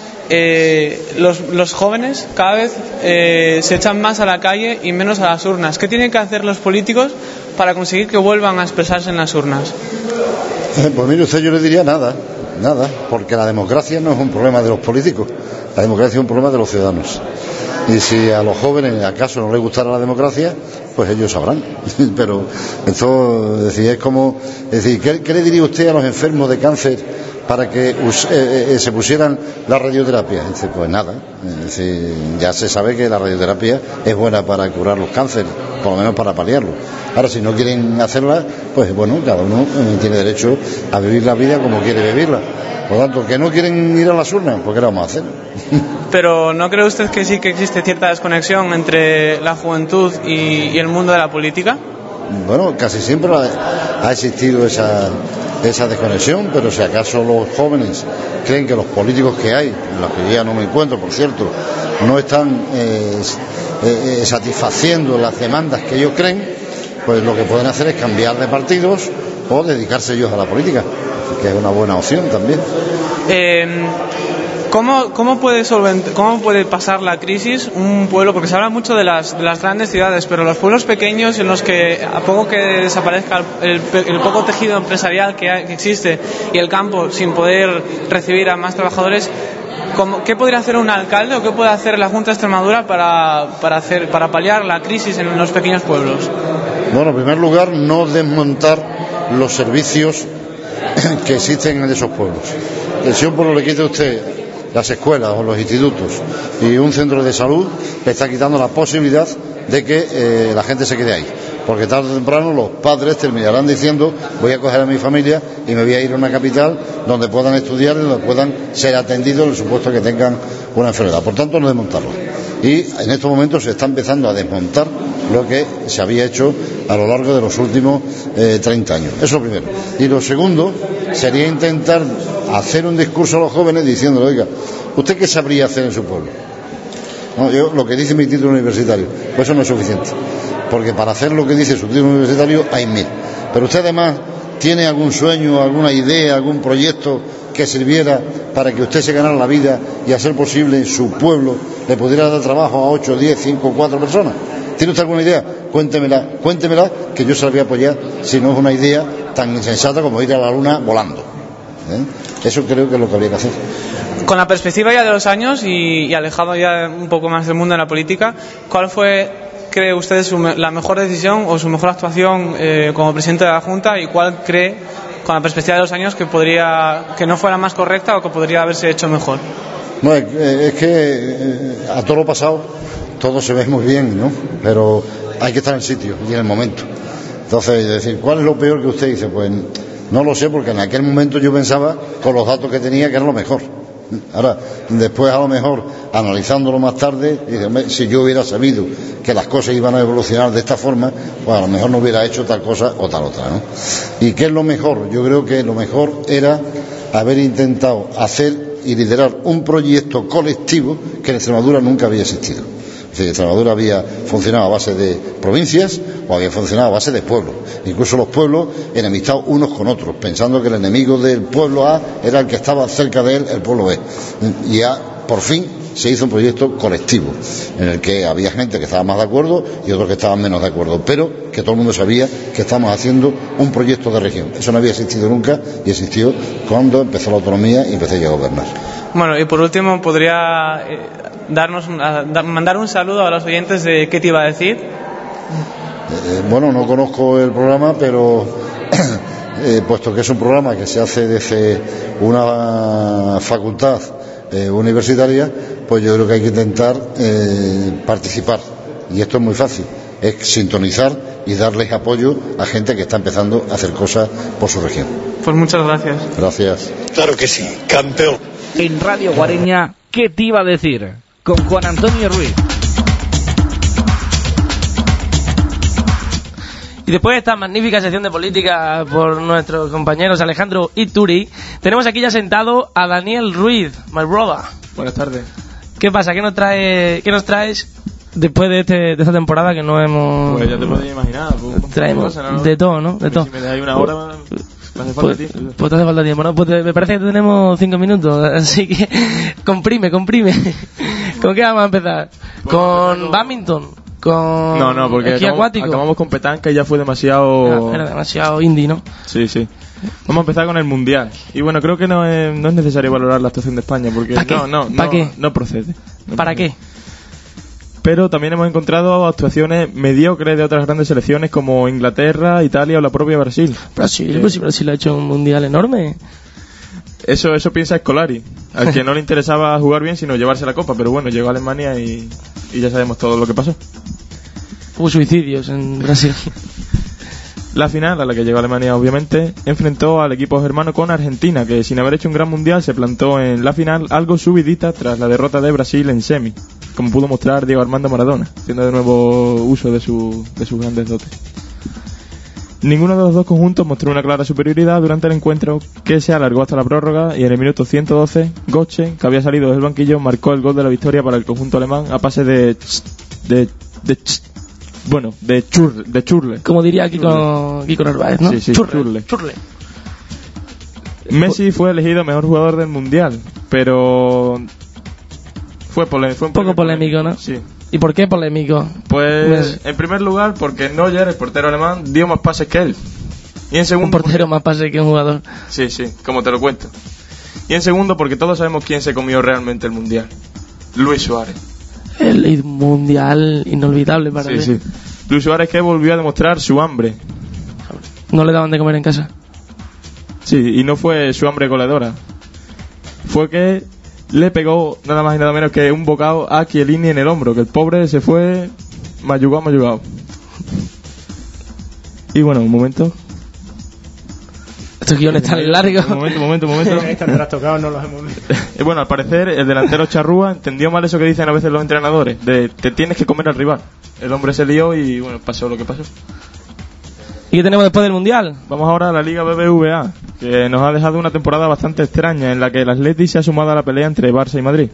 los jóvenes cada vez se echan más a la calle y menos a las urnas? ¿Qué tienen que hacer los políticos para conseguir que vuelvan a expresarse en las urnas? Pues mire usted, yo le diría nada, porque la democracia no es un problema de los políticos, la democracia es un problema de los ciudadanos. Y si a los jóvenes acaso no les gustara la democracia, pues ellos sabrán. Pero esto, es como, ¿qué le diría usted a los enfermos de cáncer para que se pusieran la radioterapia? Dice, pues nada. Ya se sabe que la radioterapia es buena para curar los cánceres, por lo menos para paliarlos. Ahora, si no quieren hacerla, pues bueno, cada uno tiene derecho a vivir la vida como quiere vivirla. Por lo tanto, que no quieren ir a las urnas, pues ¿qué le vamos a hacer? Pero ¿no cree usted que sí que existe cierta desconexión entre la juventud y el mundo de la política? Bueno, casi siempre ha existido esa desconexión, pero si acaso los jóvenes creen que los políticos que hay, en los que ya no me encuentro, por cierto, no están satisfaciendo las demandas que ellos creen, pues lo que pueden hacer es cambiar de partidos o dedicarse ellos a la política, que es una buena opción también. ¿Cómo puede pasar la crisis un pueblo? Porque se habla mucho de las grandes ciudades, pero los pueblos pequeños, en los que a poco que desaparezca el poco tejido empresarial que existe y el campo sin poder recibir a más trabajadores, ¿qué podría hacer un alcalde o qué puede hacer la Junta de Extremadura para paliar la crisis en los pequeños pueblos? Bueno, en primer lugar, no desmontar los servicios que existen en esos pueblos. Si a un pueblo le quita usted las escuelas o los institutos y un centro de salud, le está quitando la posibilidad de que la gente se quede ahí. Porque tarde o temprano los padres terminarán diciendo: voy a coger a mi familia y me voy a ir a una capital donde puedan estudiar y donde puedan ser atendidos en el supuesto que tengan una enfermedad. Por tanto, no desmontarlo. Y en estos momentos se está empezando a desmontar lo que se había hecho a lo largo de los últimos 30 años. Eso es lo primero. Y lo segundo sería intentar hacer un discurso a los jóvenes diciéndole: oiga, ¿usted qué sabría hacer en su pueblo? No, yo lo que dice mi título universitario, pues eso no es suficiente, porque para hacer lo que dice su título universitario hay 1000. Pero usted además tiene algún sueño, alguna idea, algún proyecto que sirviera para que usted se ganara la vida y, a ser posible, en su pueblo le pudiera dar trabajo a 8, 10, 5, 4 personas. ¿Tiene usted alguna idea? Cuéntemela, que yo se la voy a apoyar, si no es una idea tan insensata como ir a la luna volando. Eso creo que es lo que habría que hacer. Con la perspectiva ya de los años y alejado ya un poco más del mundo de la política, ¿cuál fue, cree usted, la mejor decisión o su mejor actuación como presidente de la Junta, y cuál cree, con la perspectiva de los años, que no fuera más correcta o que podría haberse hecho mejor? No, es que a todo lo pasado todo se ve muy bien, ¿no? Pero hay que estar en el sitio y en el momento. Entonces, decir, ¿cuál es lo peor que usted dice? Pues no lo sé, porque en aquel momento yo pensaba, con los datos que tenía, que era lo mejor. Ahora, después, a lo mejor, analizándolo más tarde, si yo hubiera sabido que las cosas iban a evolucionar de esta forma, pues a lo mejor no hubiera hecho tal cosa o tal otra, ¿no? ¿Y qué es lo mejor? Yo creo que lo mejor era haber intentado hacer y liderar un proyecto colectivo que en Extremadura nunca había existido. Es decir, Extremadura había funcionado a base de provincias o había funcionado a base de pueblos. Incluso los pueblos enemistados unos con otros, pensando que el enemigo del pueblo A era el que estaba cerca de él, el pueblo B. Y ya, por fin, se hizo un proyecto colectivo, en el que había gente que estaba más de acuerdo y otros que estaban menos de acuerdo, pero que todo el mundo sabía que estábamos haciendo un proyecto de región. Eso no había existido nunca, y existió cuando empezó la autonomía y empecé yo a gobernar. Bueno, y por último, ¿podría mandar un saludo a los oyentes de ¿Qué te iba a decir? Bueno, no conozco el programa, pero puesto que es un programa que se hace desde una facultad universitaria, pues yo creo que hay que intentar participar, y esto es muy fácil, es sintonizar y darles apoyo a gente que está empezando a hacer cosas por su región. Pues muchas gracias. Gracias. Claro que sí, campeón. En Radio Guareña, ¿qué te iba a decir? Con Juan Antonio Ruiz. Y después de esta magnífica sección de política por nuestros compañeros Alejandro y Turi, tenemos aquí ya sentado a Daniel Ruiz, my brother. Buenas tardes. ¿Qué pasa? ¿Qué nos traes después de esta temporada que no hemos...? Pues ya te podéis imaginar. Traemos de todo, ¿no? De todo. Si me dejáis una hora, me hace falta tiempo. Pues te hace falta tiempo, ¿no? Pues me parece que tenemos 5 minutos, así que comprime. ¿Con qué vamos a empezar? ¿Con badminton? No, porque acabamos con petanca y ya fue demasiado... Era demasiado indie, ¿no? Sí. Vamos a empezar con el Mundial. Y bueno, creo que no es necesario valorar la actuación de España, porque no procede. ¿Para qué? Pero también hemos encontrado actuaciones mediocres de otras grandes selecciones como Inglaterra, Italia o la propia Brasil. Brasil ha hecho un Mundial enorme. Eso piensa Scolari, al que no le interesaba jugar bien sino llevarse la copa, pero bueno, llegó a Alemania y ya sabemos todo lo que pasó. Hubo suicidios en Brasil. La final, a la que llegó Alemania obviamente, enfrentó al equipo germano con Argentina, que sin haber hecho un gran mundial se plantó en la final algo subidita tras la derrota de Brasil en semi, como pudo mostrar Diego Armando Maradona, haciendo de nuevo uso de sus grandes dotes. Ninguno de los dos conjuntos mostró una clara superioridad durante el encuentro, que se alargó hasta la prórroga, y en el minuto 112, Götze, que había salido del banquillo, marcó el gol de la victoria para el conjunto alemán a pase de Churle. Como diría Kiko Narváez, ¿no? Sí, Churle. Messi fue elegido mejor jugador del Mundial, pero fue un poco polémico, ¿no? Sí. ¿Y por qué polémico? Pues, en primer lugar, porque Neuer, el portero alemán, dio más pases que él. Y en segundo, un portero más pases que un jugador. Sí, como te lo cuento. Y en segundo, porque todos sabemos quién se comió realmente el Mundial. Luis Suárez. El Mundial inolvidable para mí. Sí. Luis Suárez, que volvió a demostrar su hambre. No le daban de comer en casa. Sí, y no fue su hambre goleadora. Fue que le pegó nada más y nada menos que un bocado a Chiellini en el hombro, que el pobre se fue mayugado. Y bueno, un momento. Estos guiones tan largos. Un momento. Están trastocados, no los hemos visto. Bueno, al parecer el delantero Charrúa entendió mal eso que dicen a veces los entrenadores, de te tienes que comer al rival. El hombre se lió y bueno, pasó lo que pasó. ¿Y qué tenemos después del Mundial? Vamos ahora a la Liga BBVA, que nos ha dejado una temporada bastante extraña en la que el Atleti se ha sumado a la pelea entre Barça y Madrid.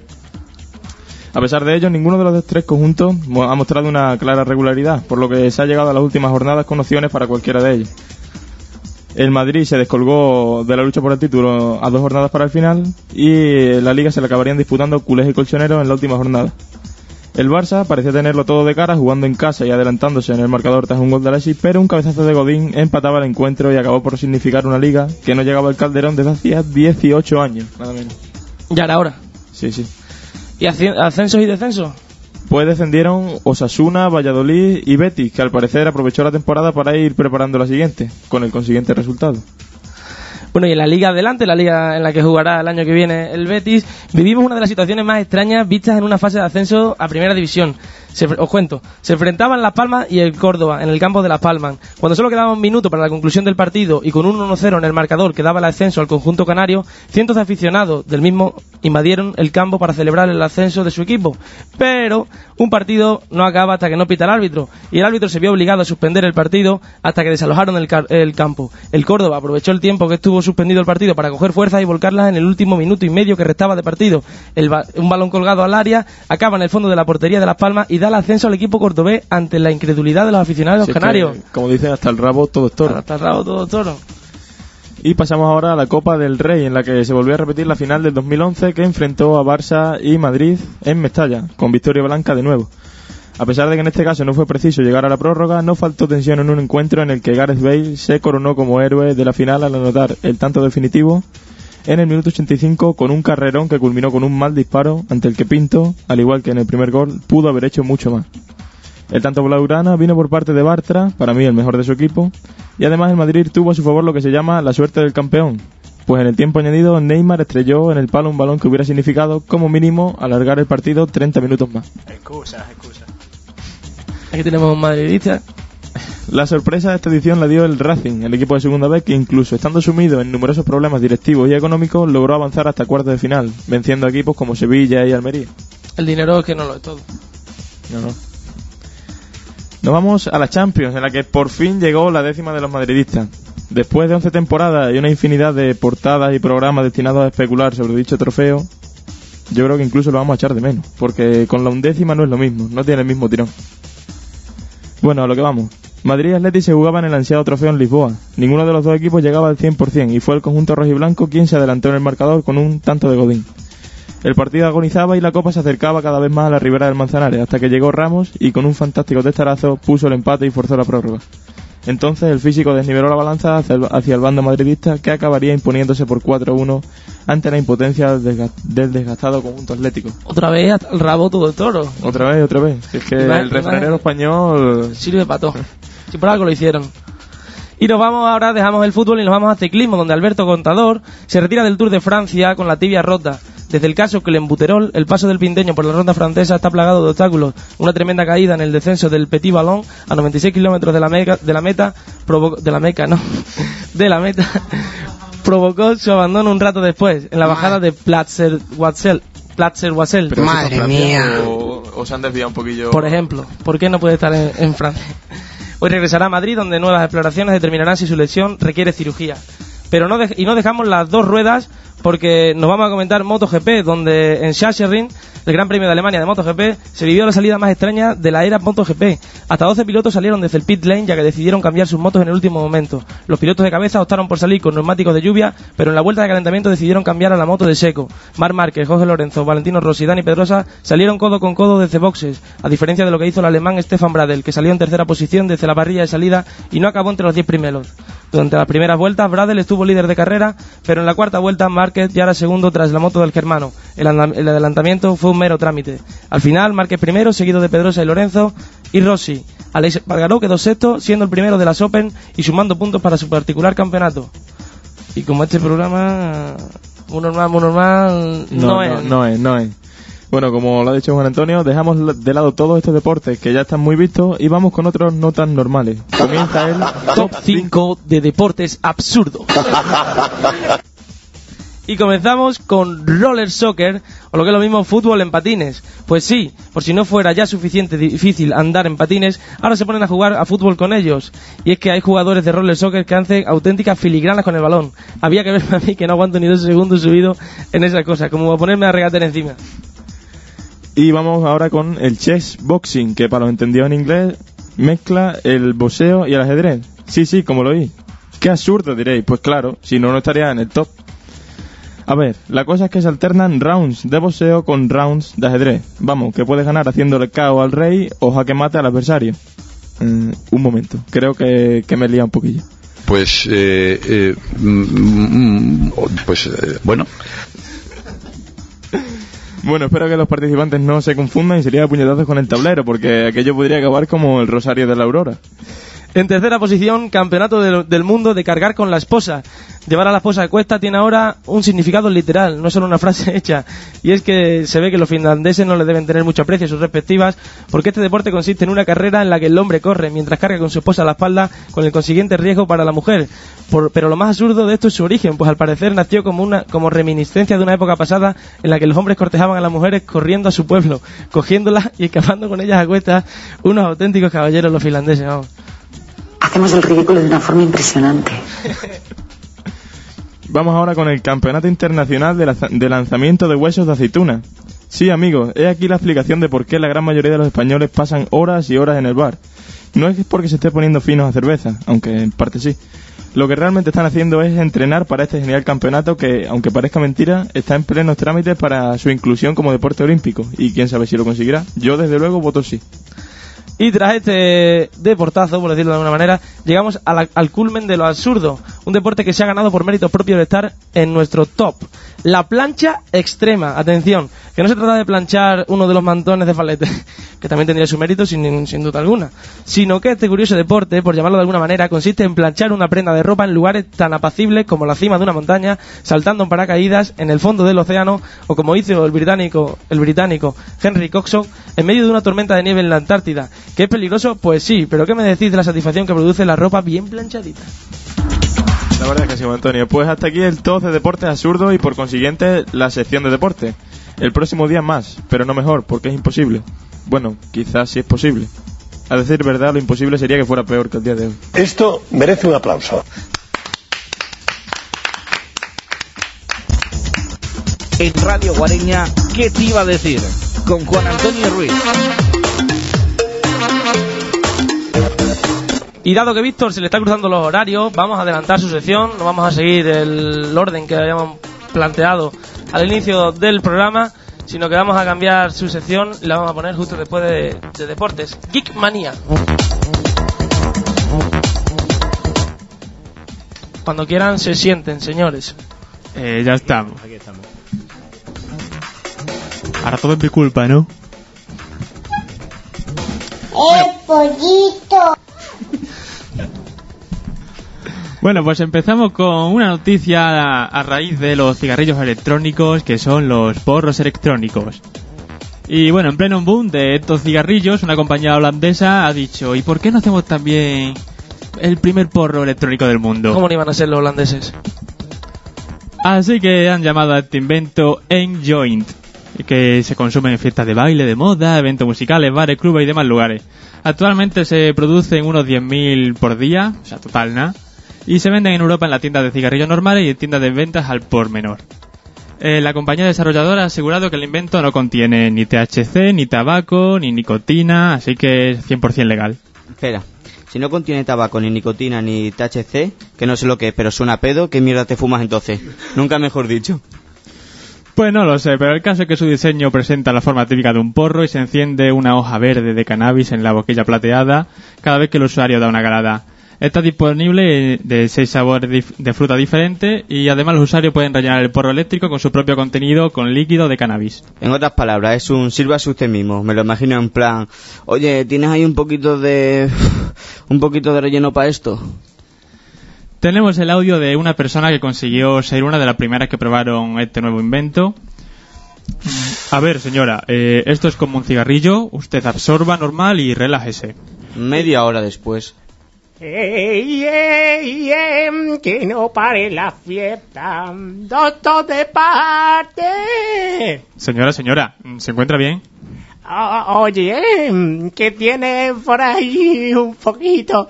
A pesar de ello, ninguno de los tres conjuntos ha mostrado una clara regularidad, por lo que se ha llegado a las últimas jornadas con opciones para cualquiera de ellos. El Madrid se descolgó de la lucha por el título a 2 jornadas para el final y la Liga se la acabarían disputando culés y colchoneros en la última jornada. El Barça parecía tenerlo todo de cara, jugando en casa y adelantándose en el marcador tras un gol de Alexis, pero un cabezazo de Godín empataba el encuentro y acabó por significar una Liga que no llegaba al Calderón desde hacía 18 años, nada menos. Ya era hora. Sí. ¿Y ascensos y descensos? Pues descendieron Osasuna, Valladolid y Betis, que al parecer aprovechó la temporada para ir preparando la siguiente, con el consiguiente resultado. Bueno, y en la liga adelante, la liga en la que jugará el año que viene el Betis, vivimos una de las situaciones más extrañas vistas en una fase de ascenso a Primera División. Os cuento, se enfrentaban Las Palmas y el Córdoba en el campo de Las Palmas. Cuando solo quedaba un minuto para la conclusión del partido y con un 1-0 en el marcador que daba el ascenso al conjunto canario, cientos de aficionados del mismo invadieron el campo para celebrar el ascenso de su equipo. Pero un partido no acaba hasta que no pita el árbitro, y el árbitro se vio obligado a suspender el partido hasta que desalojaron el campo. El Córdoba aprovechó el tiempo que estuvo suspendido el partido para coger fuerzas y volcarlas en el último minuto y medio que restaba de partido. Un balón colgado al área acaba en el fondo de la portería de Las Palmas y da el ascenso al equipo cordobés ante la incredulidad de los aficionados de los canarios. Como dicen, hasta el rabo todo es toro. Hasta el rabo todo es toro. Y pasamos ahora a la Copa del Rey, en la que se volvió a repetir la final del 2011 que enfrentó a Barça y Madrid en Mestalla, con victoria blanca de nuevo. A pesar de que en este caso no fue preciso llegar a la prórroga, no faltó tensión en un encuentro en el que Gareth Bale se coronó como héroe de la final al anotar el tanto definitivo en el minuto 85 con un carrerón que culminó con un mal disparo ante el que Pinto, al igual que en el primer gol, pudo haber hecho mucho más. El tanto blaugrana vino por parte de Bartra, para mí el mejor de su equipo, y además el Madrid tuvo a su favor lo que se llama la suerte del campeón, pues en el tiempo añadido Neymar estrelló en el palo un balón que hubiera significado como mínimo alargar el partido 30 minutos más. Excusas. Aquí tenemos un madridista. La sorpresa de esta edición la dio el Racing, el equipo de segunda vez que incluso estando sumido en numerosos problemas directivos y económicos logró avanzar hasta cuartos de final, venciendo a equipos como Sevilla y Almería. El dinero es que no lo es todo. No. Nos vamos a la Champions, en la que por fin llegó la 10ª de los madridistas. Después de 11 temporadas y una infinidad de portadas y programas destinados a especular sobre dicho trofeo, yo creo que incluso lo vamos a echar de menos, porque con la 11ª no es lo mismo, no tiene el mismo tirón. Bueno, a lo que vamos. Madrid y Atleti se jugaban el ansiado trofeo en Lisboa. Ninguno de los dos equipos llegaba al 100% y fue el conjunto rojiblanco quien se adelantó en el marcador con un tanto de Godín. El partido agonizaba y la copa se acercaba cada vez más a la ribera del Manzanares, hasta que llegó Ramos y con un fantástico testarazo puso el empate y forzó la prórroga. Entonces el físico desniveló la balanza hacia el bando madridista, que acabaría imponiéndose por 4-1 ante la impotencia del desgastado conjunto atlético. Otra vez hasta el rabo todo el toro. Otra vez. Es que el refranero español sirve para todo. Si por algo lo hicieron. Y nos vamos ahora, dejamos el fútbol y nos vamos a ciclismo, donde Alberto Contador se retira del Tour de Francia con la tibia rota. Desde el caso que el Embuterol, el paso del pinteño por la ronda francesa está plagado de obstáculos. Una tremenda caída en el descenso del Petit Ballon a 96 kilómetros de la meta provocó su abandono un rato después, en la bajada de Platzer-Wassel. Madre mía. O se han desviado un poquillo. Por ejemplo, ¿por qué no puede estar en Francia? Hoy regresará a Madrid, donde nuevas exploraciones determinarán si su lesión requiere cirugía. Pero no dejamos las dos ruedas, porque nos vamos a comentar MotoGP, donde en Sachsenring, el Gran Premio de Alemania de MotoGP, se vivió la salida más extraña de la era MotoGP. Hasta 12 pilotos salieron desde el pit lane, ya que decidieron cambiar sus motos en el último momento. Los pilotos de cabeza optaron por salir con neumáticos de lluvia, pero en la vuelta de calentamiento decidieron cambiar a la moto de seco. Marc Márquez, Jorge Lorenzo, Valentino Rossi y Dani Pedrosa salieron codo con codo desde boxes, a diferencia de lo que hizo el alemán Stefan Bradl, que salió en tercera posición desde la parrilla de salida y no acabó entre los 10 primeros. Durante las primeras vueltas, Bradel estuvo líder de carrera, pero en la cuarta vuelta, Márquez ya era segundo tras la moto del germano. El adelantamiento fue un mero trámite. Al final, Márquez primero, seguido de Pedrosa y Lorenzo, y Rossi. Alex Espargaró quedó sexto, siendo el primero de las Open y sumando puntos para su particular campeonato. Y como este programa, muy normal, no es. Bueno, como lo ha dicho Juan Antonio, dejamos de lado todos estos deportes que ya están muy vistos y vamos con otros no tan normales. Comienza el Top 5 de deportes absurdos. Y comenzamos con roller soccer, o lo que es lo mismo, fútbol en patines. Pues sí, por si no fuera ya suficiente difícil andar en patines, ahora se ponen a jugar a fútbol con ellos. Y es que hay jugadores de roller soccer que hacen auténticas filigranas con el balón. Había que verme a mí que no aguanto ni 2 segundos subido en esa cosa, como a ponerme a regatear encima. Y vamos ahora con el chess boxing, que para los entendidos en inglés mezcla el boxeo y el ajedrez. Sí, como lo oí. Qué absurdo, diréis. Pues claro, si no estaría en el top. A ver, la cosa es que se alternan rounds de boxeo con rounds de ajedrez. Vamos, que puedes ganar haciéndole KO al rey o jaque mate al adversario. Un momento, creo que me he liado un poquillo. Bueno. Bueno, espero que los participantes no se confundan y se líen a puñetazos con el tablero, porque aquello podría acabar como el Rosario de la Aurora. En tercera posición, campeonato del mundo de cargar con la esposa. Llevar a la esposa a cuesta tiene ahora un significado literal, no es solo una frase hecha. Y es que se ve que los finlandeses no le deben tener mucho aprecio a sus respectivas, porque este deporte consiste en una carrera en la que el hombre corre mientras carga con su esposa a la espalda, con el consiguiente riesgo para la mujer. Pero lo más absurdo de esto es su origen, pues al parecer nació como reminiscencia de una época pasada en la que los hombres cortejaban a las mujeres corriendo a su pueblo, cogiéndolas y escapando con ellas a cuestas. Unos auténticos caballeros los finlandeses, vamos. Hacemos el ridículo de una forma impresionante. Vamos ahora con el Campeonato Internacional de Lanzamiento de Huesos de Aceituna. Sí, amigos, he aquí la explicación de por qué la gran mayoría de los españoles pasan horas y horas en el bar. No es porque se esté poniendo finos a cerveza, aunque en parte sí. Lo que realmente están haciendo es entrenar para este genial campeonato que, aunque parezca mentira, está en plenos trámites para su inclusión como deporte olímpico. Y quién sabe si lo conseguirá. Yo, desde luego, voto sí. Y tras este deportazo, por decirlo de alguna manera, llegamos al culmen de lo absurdo. Un deporte que se ha ganado por méritos propios de estar en nuestro top. La plancha extrema. Atención, que no se trata de planchar uno de los mantones de falete, que también tendría su mérito sin duda alguna, sino que este curioso deporte, por llamarlo de alguna manera, consiste en planchar una prenda de ropa en lugares tan apacibles como la cima de una montaña, saltando en paracaídas en el fondo del océano, o como hizo el británico Henry Coxon, en medio de una tormenta de nieve en la Antártida. ¿Que es peligroso? Pues sí, pero ¿qué me decís de la satisfacción que produce la ropa bien planchadita? La verdad es que sí, Antonio. Pues hasta aquí el top de deportes absurdos y por consiguiente la sección de deporte. El próximo día más, pero no mejor, porque es imposible. Bueno, quizás sí es posible. A decir verdad, lo imposible sería que fuera peor que el día de hoy. Esto merece un aplauso. En Radio Guareña, ¿qué te iba a decir? Con Juan Antonio Ruiz. Y dado que Víctor se le está cruzando los horarios, vamos a adelantar su sección, no vamos a seguir el orden que habíamos planteado al inicio del programa, sino que vamos a cambiar su sección y la vamos a poner justo después de deportes. Geek Manía. Cuando quieran se sienten, señores. Ya estamos. Aquí estamos. Ahora todo es mi culpa, ¿no? ¡El pollito! Bueno, pues empezamos con una noticia a raíz de los cigarrillos electrónicos, que son los porros electrónicos. Y bueno, en pleno boom de estos cigarrillos, una compañía holandesa ha dicho: ¿y por qué no hacemos también el primer porro electrónico del mundo? ¿Cómo no iban a ser los holandeses? Así que han llamado a este invento N-Joint, que se consume en fiestas de baile, de moda, eventos musicales, bares, clubes y demás lugares. Actualmente se producen unos 10.000 por día, o sea, total nada, y se venden en Europa en las tiendas de cigarrillos normales y en tiendas de ventas al por menor. La compañía desarrolladora ha asegurado que el invento no contiene ni THC, ni tabaco, ni nicotina, así que es 100% legal. Espera, si no contiene tabaco, ni nicotina, ni THC, que no sé lo que es, pero suena a pedo, ¿qué mierda te fumas entonces? Nunca mejor dicho. Pues no lo sé, pero el caso es que su diseño presenta la forma típica de un porro y se enciende una hoja verde de cannabis en la boquilla plateada cada vez que el usuario da una calada. Está disponible de 6 sabores de fruta diferentes y además los usuarios pueden rellenar el porro eléctrico con su propio contenido con líquido de cannabis. En otras palabras, es un sírvase usted mismo. Me lo imagino en plan, oye, ¿tienes ahí un poquito de relleno para esto? Tenemos el audio de una persona que consiguió ser una de las primeras que probaron este nuevo invento. A ver, señora, esto es como un cigarrillo. Usted absorba normal y relájese. Media hora después. Que no pare la fiesta, doctor de parte. Señora, ¿se encuentra bien? Oye, que tiene por ahí un poquito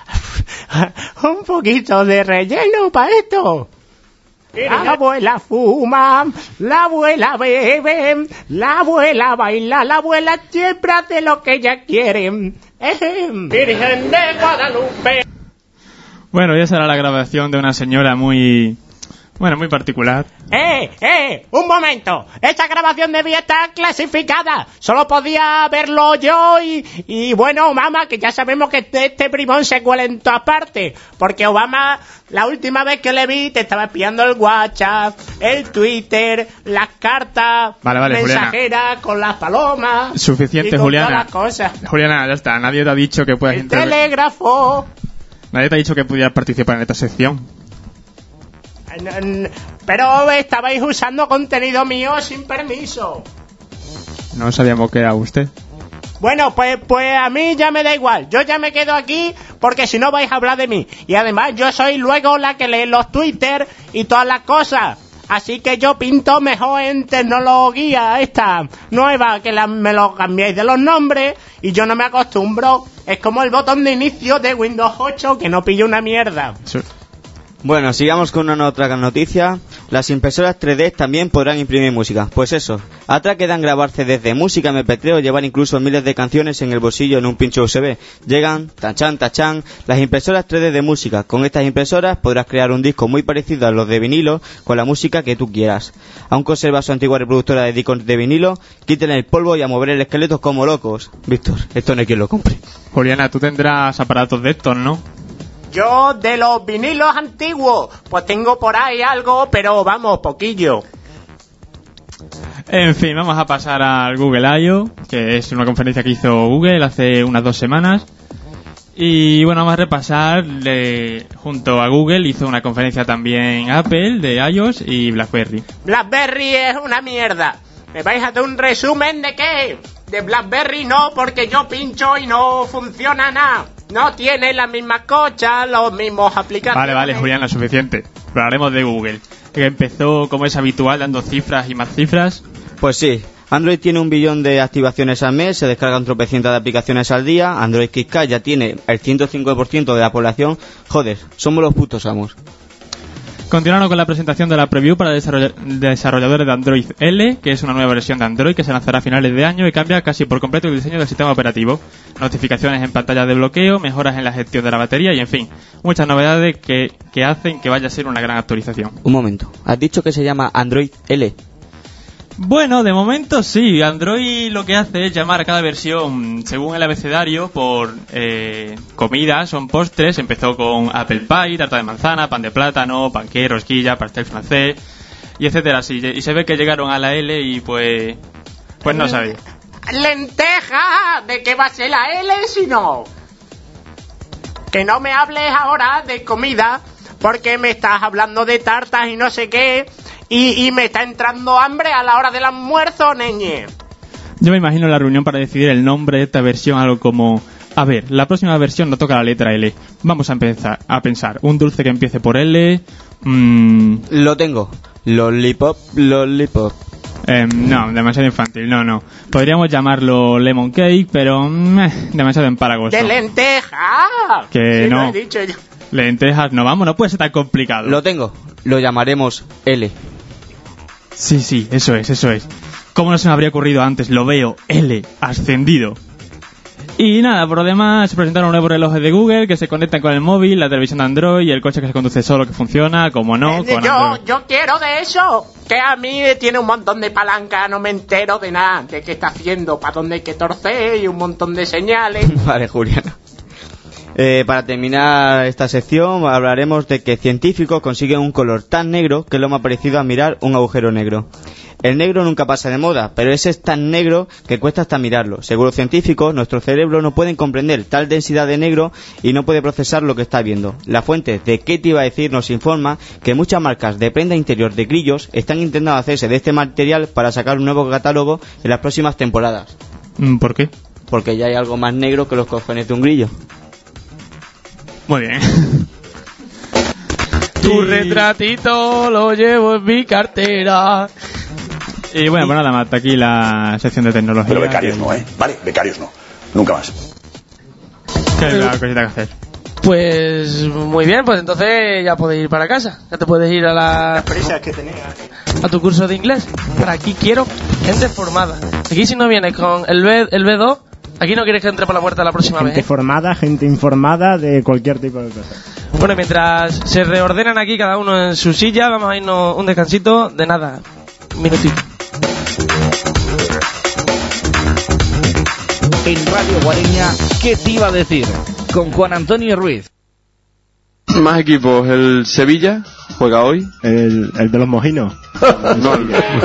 de relleno para esto. La abuela fuma, la abuela bebe, la abuela baila, la abuela siempre hace lo que ella quiere. Virgen de Guadalupe. Bueno, ya será la grabación de una señora muy particular. Un momento. Esta grabación debía estar clasificada. Solo podía verlo yo y bueno, mamá, que ya sabemos que este primón se cuela en todas partes. Porque Obama, la última vez que le vi, te estaba espiando el WhatsApp, el Twitter, las cartas mensajeras con las palomas. Suficiente, y con Juliana. todas las cosas. Juliana, ya está. Nadie te ha dicho que puedas Telégrafo. Nadie te ha dicho que pudieras participar en esta sección. Pero estabais usando contenido mío sin permiso. No sabíamos que era usted. Bueno, pues a mí ya me da igual. Yo ya me quedo aquí porque si no vais a hablar de mí. Y además yo soy luego la que lee los Twitter y todas las cosas. Así que yo pinto mejor en tecnología esta nueva, que me lo cambiáis de los nombres y yo no me acostumbro. Es como el botón de inicio de Windows 8 que no pillo una mierda. Sí. Bueno, sigamos con una otra noticia. Las impresoras 3D también podrán imprimir música. Pues eso, atrás quedan grabar CDs de música MP3 o llevar incluso miles de canciones en el bolsillo en un pincho USB. Llegan, tachan, las impresoras 3D de música. Con estas impresoras podrás crear un disco muy parecido a los de vinilo con la música que tú quieras. Aún conserva su antigua reproductora de discos de vinilo, quítenle el polvo y a mover el esqueleto como locos. Víctor, esto no hay quien lo compre. Juliana, tú tendrás aparatos de estos, ¿no? Yo de los vinilos antiguos, pues tengo por ahí algo, pero vamos, poquillo. En fin, vamos a pasar al Google I.O., que es una conferencia que hizo Google hace unas 2 semanas. Y bueno, vamos a repasar, junto a Google hizo una conferencia también Apple de iOS y BlackBerry. BlackBerry es una mierda. ¿Me vais a hacer un resumen de qué? De BlackBerry no, porque yo pincho y no funciona nada. No tiene las mismas cochas, los mismos aplicaciones. Vale, Juliana, suficiente. Pero hablaremos de Google, que empezó, como es habitual, dando cifras y más cifras. Pues sí, Android tiene 1 billón de activaciones al mes, se descargan tropecientas de aplicaciones al día, Android KitKat ya tiene el 105% de la población. Joder, somos los putos amos. Continuaron con la presentación de la preview para desarrolladores de Android L, que es una nueva versión de Android que se lanzará a finales de año y cambia casi por completo el diseño del sistema operativo. Notificaciones en pantalla de bloqueo, mejoras en la gestión de la batería y, en fin, muchas novedades que hacen que vaya a ser una gran actualización. Un momento, ¿has dicho que se llama Android L? Bueno, de momento sí. Android lo que hace es llamar a cada versión según el abecedario por comida, son postres. Empezó con apple pie, tarta de manzana, pan de plátano, panqué, rosquilla, pastel francés y etcétera. Y se ve que llegaron a la L y pues no sabía. ¡Lenteja! ¿De qué va a ser la L si no? Que no me hables ahora de comida porque me estás hablando de tartas y no sé qué. Y me está entrando hambre a la hora del almuerzo, neñe. Yo me imagino la reunión para decidir el nombre de esta versión, algo como: a ver, la próxima versión no toca la letra L. Vamos a pensar, un dulce que empiece por L. Lo tengo. Lollipop. No, demasiado infantil, no. Podríamos llamarlo lemon cake, pero demasiado empalagoso. ¡De lenteja! Que sí, no. Lo he dicho yo. Lentejas, no puede ser tan complicado. Lo tengo. Lo llamaremos L. Sí, eso es. ¿Cómo no se me habría ocurrido antes? Lo veo, L, ascendido. Y nada, por lo demás, se presentaron nuevos relojes de Google que se conectan con el móvil, la televisión de Android y el coche que se conduce solo que funciona, como no, con yo quiero de eso, que a mí tiene un montón de palanca, no me entero de nada, de qué está haciendo, para dónde hay que torcer y un montón de señales. Vale, Juliana. Para terminar esta sección hablaremos de que científicos consiguen un color tan negro que es lo más parecido a mirar un agujero negro. El negro nunca pasa de moda, pero ese es tan negro que cuesta hasta mirarlo. Según los científicos, nuestro cerebro no puede comprender tal densidad de negro y no puede procesar lo que está viendo. La fuente de ¿Qué te iba a decir? Nos informa que muchas marcas de prenda interior de grillos están intentando hacerse de este material para sacar un nuevo catálogo en las próximas temporadas. ¿Por qué? Porque ya hay algo más negro que los cojones de un grillo. Muy bien. Tu retratito lo llevo en mi cartera. Y bueno, pues nada más, hasta aquí la sección de tecnología. Pero becarios no, ¿eh? Vale, becarios no. Nunca más. ¿Qué es la cosita que hacer? Pues muy bien, pues entonces ya puedes ir para casa. Ya te puedes ir a la prisas que tenía a tu curso de inglés. Para aquí quiero gente formada. Aquí si no vienes con el B2, aquí no quieres que entre por la puerta la próxima gente vez. Gente formada, gente informada de cualquier tipo de cosas. Bueno, mientras se reordenan aquí cada uno en su silla, vamos a irnos un descansito de nada. Un minutito. En Radio Guareña, ¿qué te iba a decir? Con Juan Antonio Ruiz. Más equipos, el Sevilla juega hoy. El de los mojinos. No,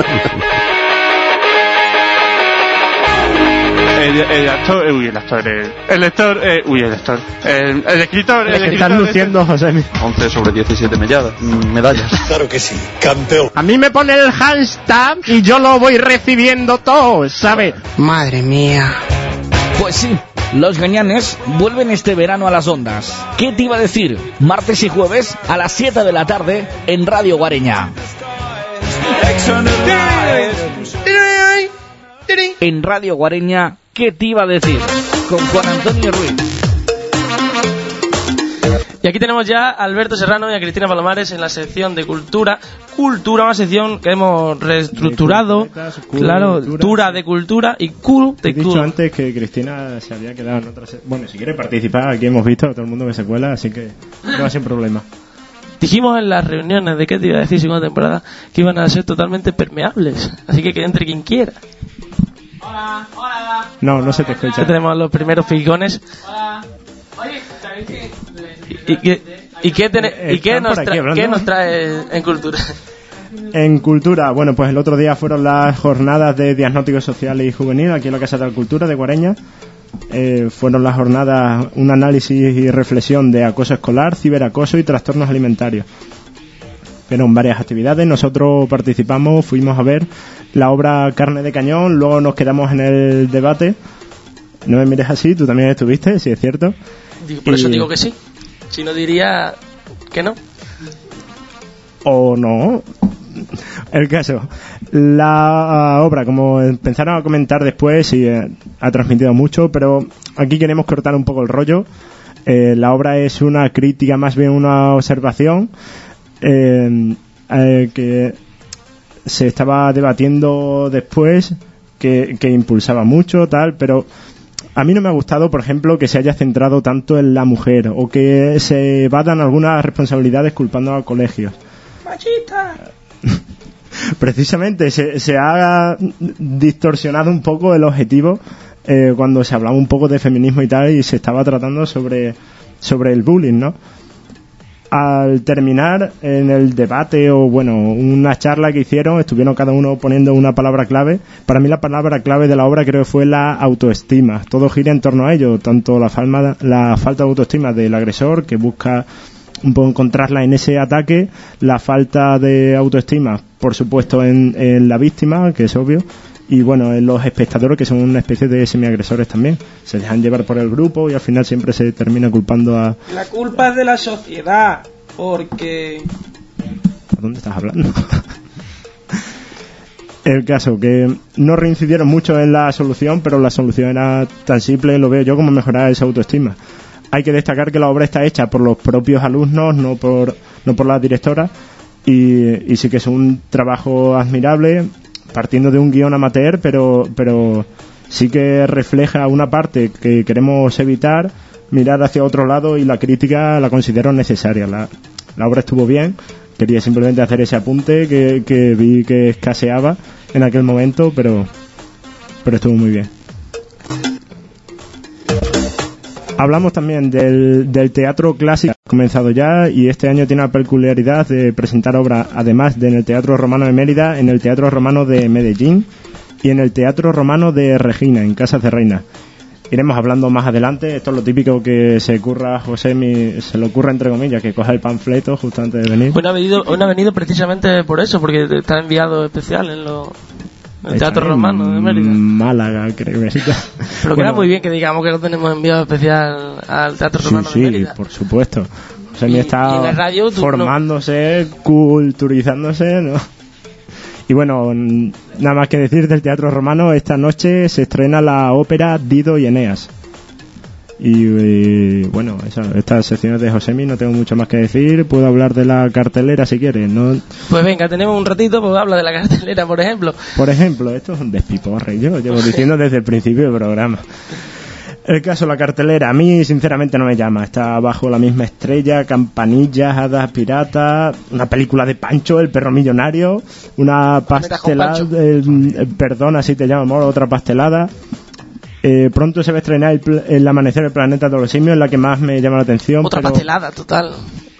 el escritor. Estás luciendo, José. 11 sobre 17 medallas. Claro que sí, campeón. A mí me pone el hashtag y yo lo voy recibiendo todo, ¿sabes? Madre mía. Pues sí, los gañanes vuelven este verano a las ondas. ¿Qué te iba a decir? Martes y jueves a las 7 de la tarde en Radio Guareña. En Radio Guareña, ¿qué te iba a decir? Con Juan Antonio Ruiz. Y aquí tenemos ya a Alberto Serrano y a Cristina Palomares en la sección de Cultura, una sección que hemos reestructurado, claro, Tura de Cultura y Cool de Cool. He dicho antes que Cristina se había quedado en otra bueno, si quiere participar, aquí hemos visto a todo el mundo que se cuela, así que no va sin problema. Dijimos en las reuniones de ¿Qué te iba a decir? Segunda temporada, que iban a ser totalmente permeables, así que entre quien quiera. Hola, hola. No se te escucha. Ya tenemos los primeros figones. Hola. Oye, ¿sabéis que... ¿Qué nos trae en Cultura? En Cultura, bueno, pues el otro día fueron las jornadas de diagnóstico social y juvenil aquí en la Casa de la Cultura de Guareña. Fueron las jornadas un análisis y reflexión de acoso escolar, ciberacoso y trastornos alimentarios. Fueron varias actividades, nosotros participamos, fuimos a ver la obra Carne de Cañón, luego nos quedamos en el debate. No me mires así, tú también estuviste, si es cierto. Por eso digo que sí, si no diría que no. O no. El caso, la obra, como empezaron a comentar después, sí, ha transmitido mucho, pero aquí queremos cortar un poco el rollo. La obra es una crítica, más bien una observación que se estaba debatiendo después, que impulsaba mucho, tal, pero a mí no me ha gustado, por ejemplo, que se haya centrado tanto en la mujer o que se evadan algunas responsabilidades culpando a colegios. ¡Machista! Precisamente se ha distorsionado un poco el objetivo cuando se hablaba un poco de feminismo y tal, y se estaba tratando sobre el bullying, ¿no? Al terminar en el debate o bueno, una charla que hicieron, estuvieron cada uno poniendo una palabra clave. Para mí la palabra clave de la obra creo que fue la autoestima. Todo gira en torno a ello, tanto la falta de autoestima del agresor, que busca un poco encontrarla en ese ataque, la falta de autoestima, por supuesto, en la víctima, que es obvio, y bueno, en los espectadores, que son una especie de semiagresores también. Se dejan llevar por el grupo y al final siempre se termina culpando a... La culpa es de la sociedad, porque... ¿A dónde estás hablando? El caso, que no reincidieron mucho en la solución, pero la solución era tan simple, lo veo yo, como mejorar esa autoestima. Hay que destacar que la obra está hecha por los propios alumnos, no por la directora, y sí que es un trabajo admirable, partiendo de un guión amateur, pero sí que refleja una parte que queremos evitar, mirar hacia otro lado, y la crítica la considero necesaria. La obra estuvo bien, quería simplemente hacer ese apunte que vi que escaseaba en aquel momento, pero estuvo muy bien. Hablamos también del teatro clásico, ha comenzado ya, y este año tiene la peculiaridad de presentar obras, además de en el Teatro Romano de Mérida, en el Teatro Romano de Medellín y en el Teatro Romano de Regina, en Casas de Reina. Iremos hablando más adelante. Esto es lo típico que se le ocurre entre comillas, que coja el panfleto justo antes de venir. Bueno, ha venido precisamente por eso, porque está enviado especial en el Teatro Romano de Mérida. Málaga, creo que sí. Pero queda muy bien que digamos que lo tenemos enviado especial al Teatro Romano de Mérida. Sí, por supuesto. Josemi está en la radio, formándose, culturizándose, ¿no? Y bueno, nada más que decir del Teatro Romano. Esta noche se estrena la ópera Dido y Eneas. Y bueno, estas secciones de Josemi no tengo mucho más que decir. Puedo hablar de la cartelera si quieres, ¿no? Pues venga, tenemos un ratito, pues habla de la cartelera, por ejemplo. Por ejemplo, esto es un despiporre, yo lo llevo diciendo desde el principio del programa. El caso, la cartelera, a mí sinceramente no me llama. Está bajo la misma estrella, Campanillas, Hadas Piratas, una película de Pancho, El perro millonario, una pastelada, perdona si te llamo amor, otra pastelada. Pronto se va a estrenar El amanecer del planeta de los simios, la que más me llama la atención. Otra pastelada, total.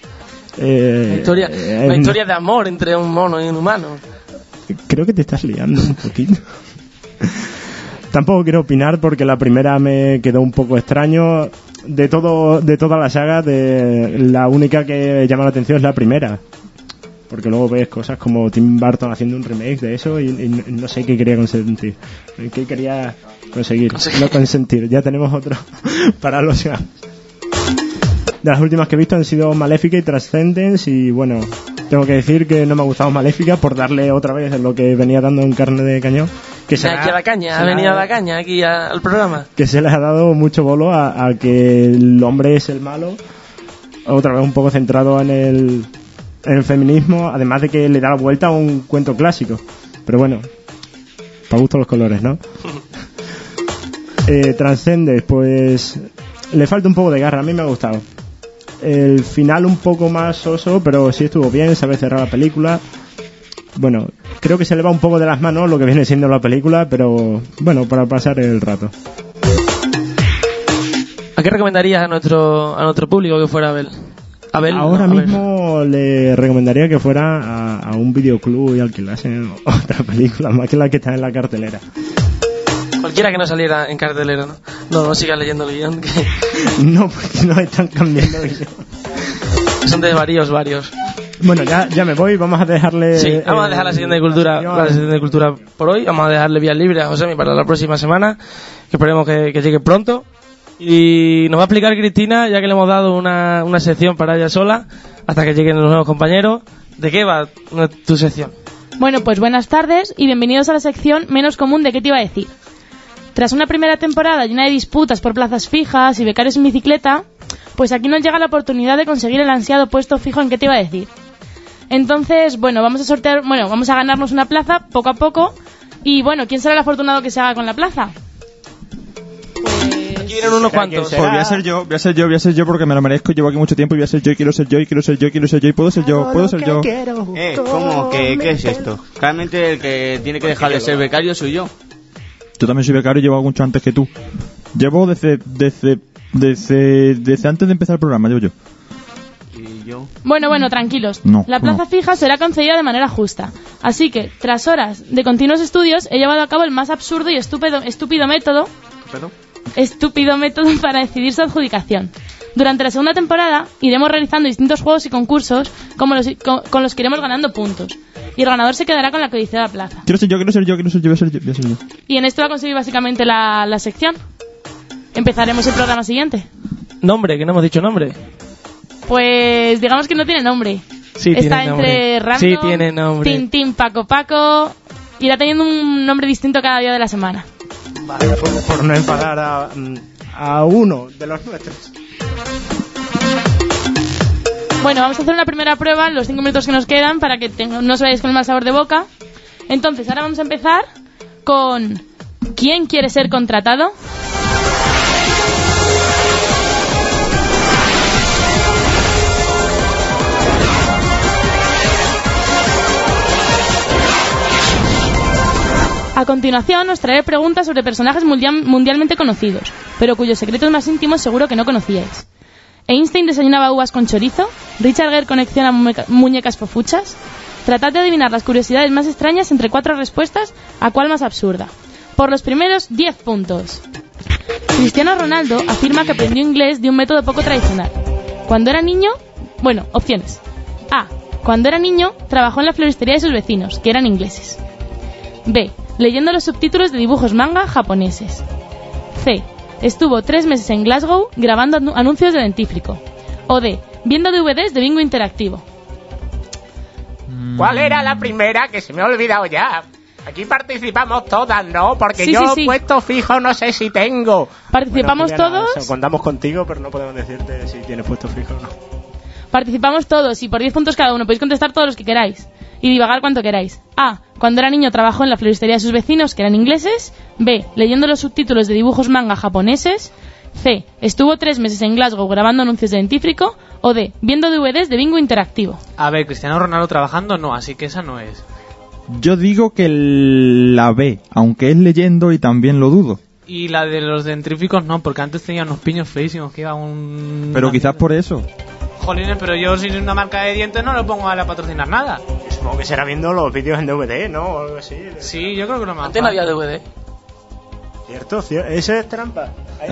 Una historia de amor entre un mono y un humano. Creo que te estás liando un poquito. Tampoco quiero opinar porque la primera me quedó un poco extraño. De toda la saga, la única que llama la atención es la primera. Porque luego ves cosas como Tim Burton haciendo un remake de eso y no sé qué quería conseguir. ¿Qué quería conseguir? No consentir. Ya tenemos otro para los... De las últimas que he visto han sido Maléfica y Transcendence, y bueno, tengo que decir que no me ha gustado Maléfica por darle otra vez lo que venía dando en Carne de Cañón. Ha venido a la caña aquí al programa. Que se les ha dado mucho bolo a que el hombre es el malo, otra vez un poco centrado en el feminismo, además de que le da la vuelta a un cuento clásico. Pero bueno, para gusto los colores, ¿no? Transcende, pues le falta un poco de garra, a mí me ha gustado. El final un poco más soso, pero sí estuvo bien, sabe cerrar la película. Bueno, creo que se le va un poco de las manos lo que viene siendo la película, pero bueno, para pasar el rato. ¿A qué recomendarías a nuestro público que fuera a ver? Ahora mismo le recomendaría que fuera a un videoclub y alquilasen otra película más que la que está en la cartelera. Cualquiera que no saliera en cartelera, ¿no? No sigas leyendo el guión. No, porque nos están cambiando el guión. Son de varios. Bueno, ya me voy, vamos a dejarle... Sí, vamos a dejar la siguiente de cultura por hoy. Vamos a dejarle vía libre a Josemi para la próxima semana, que esperemos que llegue pronto. Y nos va a explicar Cristina, ya que le hemos dado una sección para ella sola, hasta que lleguen los nuevos compañeros. ¿De qué va tu sección? Bueno, pues buenas tardes y bienvenidos a la sección menos común de ¿Qué te iba a decir? Tras una primera temporada llena de disputas por plazas fijas y becarios en bicicleta, pues aquí nos llega la oportunidad de conseguir el ansiado puesto fijo en ¿Qué te iba a decir? Entonces, bueno, vamos a ganarnos una plaza poco a poco. Y bueno, ¿quién será el afortunado que se haga con la plaza? Aquí vienen unos cuantos. Pues voy a ser yo porque me lo merezco. Llevo aquí mucho tiempo y voy a ser yo, quiero ser yo, y puedo ser yo. ¿Cómo? ¿Qué es esto? Realmente el que tiene que dejar de ser becario soy yo. Yo también soy becario y llevo mucho antes que tú. Llevo desde antes de empezar el programa, llevo yo. ¿Y yo? Bueno, tranquilos. La plaza fija será concedida de manera justa. Así que, tras horas de continuos estudios, he llevado a cabo el más absurdo y estúpido método para decidir su adjudicación. Durante la segunda temporada iremos realizando distintos juegos y concursos con los que iremos ganando puntos. Y el ganador se quedará con la codiciada plaza. Quiero ser yo. Y en esto va a conseguir básicamente la sección. Empezaremos el programa siguiente. Nombre, que no hemos dicho nombre. Pues digamos que no tiene nombre. Sí, está tiene entre nombre. Random, Sí, tiene nombre. Tintín, Paco. Irá teniendo un nombre distinto cada día de la semana. Vale, por no enfadar a uno de los nuestros. Bueno, vamos a hacer una primera prueba en los 5 minutos que nos quedan para que no os vayáis con el mal sabor de boca. Entonces, ahora vamos a empezar con ¿quién quiere ser contratado? A continuación os traeré preguntas sobre personajes mundialmente conocidos, pero cuyos secretos más íntimos seguro que no conocíais. ¿Einstein desayunaba uvas con chorizo? ¿Richard Gere colecciona muñecas fofuchas? Tratad de adivinar las curiosidades más extrañas entre 4 respuestas, a cuál más absurda. Por los primeros 10 puntos. Cristiano Ronaldo afirma que aprendió inglés de un método poco tradicional. Cuando era niño... Bueno, opciones. A. Cuando era niño, trabajó en la floristería de sus vecinos, que eran ingleses. B. Leyendo los subtítulos de dibujos manga japoneses. C. Estuvo 3 meses en Glasgow grabando anuncios de dentífrico. O D. Viendo DVDs de bingo interactivo. ¿Cuál era la primera? Que se me ha olvidado ya. Aquí participamos todas, ¿no? Porque Sí, yo sí. puesto fijo no sé si tengo. Participamos Juliana, todos. Contamos contigo, pero no podemos decirte si tienes puesto fijo o no. Participamos todos y por 10 puntos cada uno. Podéis contestar todos los que queráis. Y divagar cuanto queráis. A. Cuando era niño trabajó en la floristería de sus vecinos, que eran ingleses. B. Leyendo los subtítulos de dibujos manga japoneses. C. Estuvo 3 meses en Glasgow grabando anuncios de dentífrico. O D. Viendo DVDs de bingo interactivo. A ver, Cristiano Ronaldo trabajando no, así que esa no es. Yo digo que la B, aunque es leyendo y también lo dudo. Y la de los dentríficos no, porque antes tenía unos piños feísimos que iba Pero quizás por eso. Jolines, pero yo sin una marca de dientes no lo pongo a patrocinar nada. Supongo que será viendo los vídeos en DVD, ¿no? O algo así. Sí, yo creo que lo más. Antes no había DVD. Cierto, eso es trampa.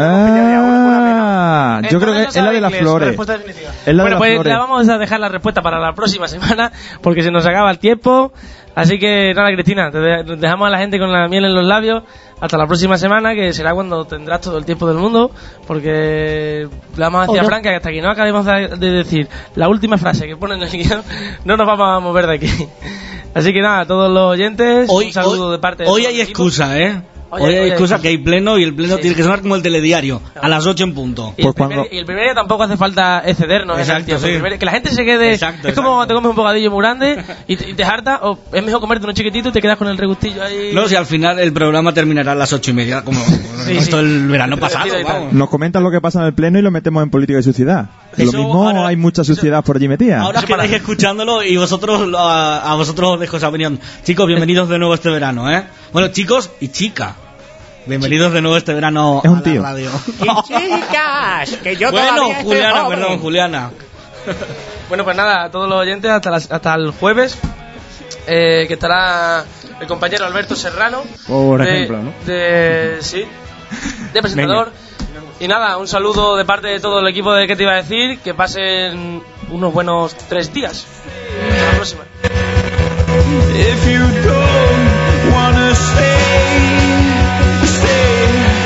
Yo creo que es la de las flores. Es la de Bueno, las pues flores. la vamos a dejar la respuesta para la próxima semana, porque se nos acaba el tiempo. Así que nada, Cristina, dejamos a la gente con la miel en los labios hasta la próxima semana, que será cuando tendrás todo el tiempo del mundo, porque le vamos a decir a Franca que hasta que no acabemos de decir la última frase que pone en el guión, no nos vamos a mover de aquí. Así que nada, a todos los oyentes, un saludo de parte de Hoy todo hay el equipo. excusa, ¿eh? Hoy Hoy hay hay excusa excusa. que hay pleno y el pleno Sí, tiene que sí. sonar como el telediario, a las 8 en punto. Y el primer día tampoco hace falta excedernos en el Exacto, tiempo. sí. Que la gente se quede. Exacto, es como te comes un bocadillo muy grande y te harta, o es mejor comerte uno chiquitito y te quedas con el regustillo ahí. No, si al final el programa terminará a las 8:30, como esto el verano pasado. Vamos. Nos comentan lo que pasa en el pleno y lo metemos en política y suciedad. Lo Eso mismo ahora- hay mucha suciedad por allí metida. Ahora quedáis escuchándolo y vosotros a vosotros os dejo esa opinión. Chicos, bienvenidos de nuevo este verano, ¿eh? Bueno, chicos y chica, bienvenidos de nuevo este verano Es un a tío. la radio. Y chicas, que yo Bueno, todavía estoy Juliana, joven. perdón, Juliana. Bueno, pues nada, a todos los oyentes hasta el jueves, que estará el compañero Alberto Serrano. Por de- ejemplo, ¿no? Sí, de presentador. Y nada, un saludo de parte de todo el equipo de ¿Qué te iba a decir? Que pasen unos buenos 3 días. Hasta la próxima. If you don't wanna stay, stay.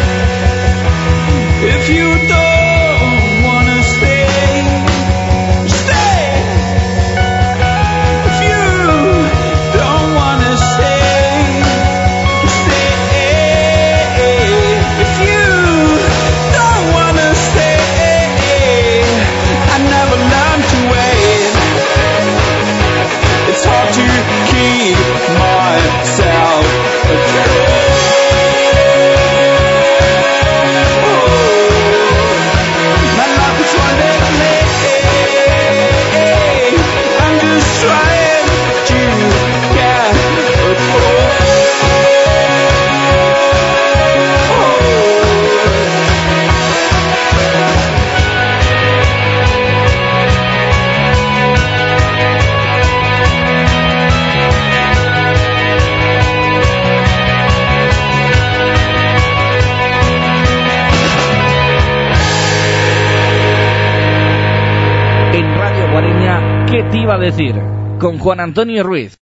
If you don't wanna stay, stay. If you don't wanna stay, stay. If you don't wanna stay, I never learned to wait. It's hard to keep myself control. My life is running late. I'm just trying to get En Radio Guareña, ¿qué te iba a decir? Con Juan Antonio Ruiz.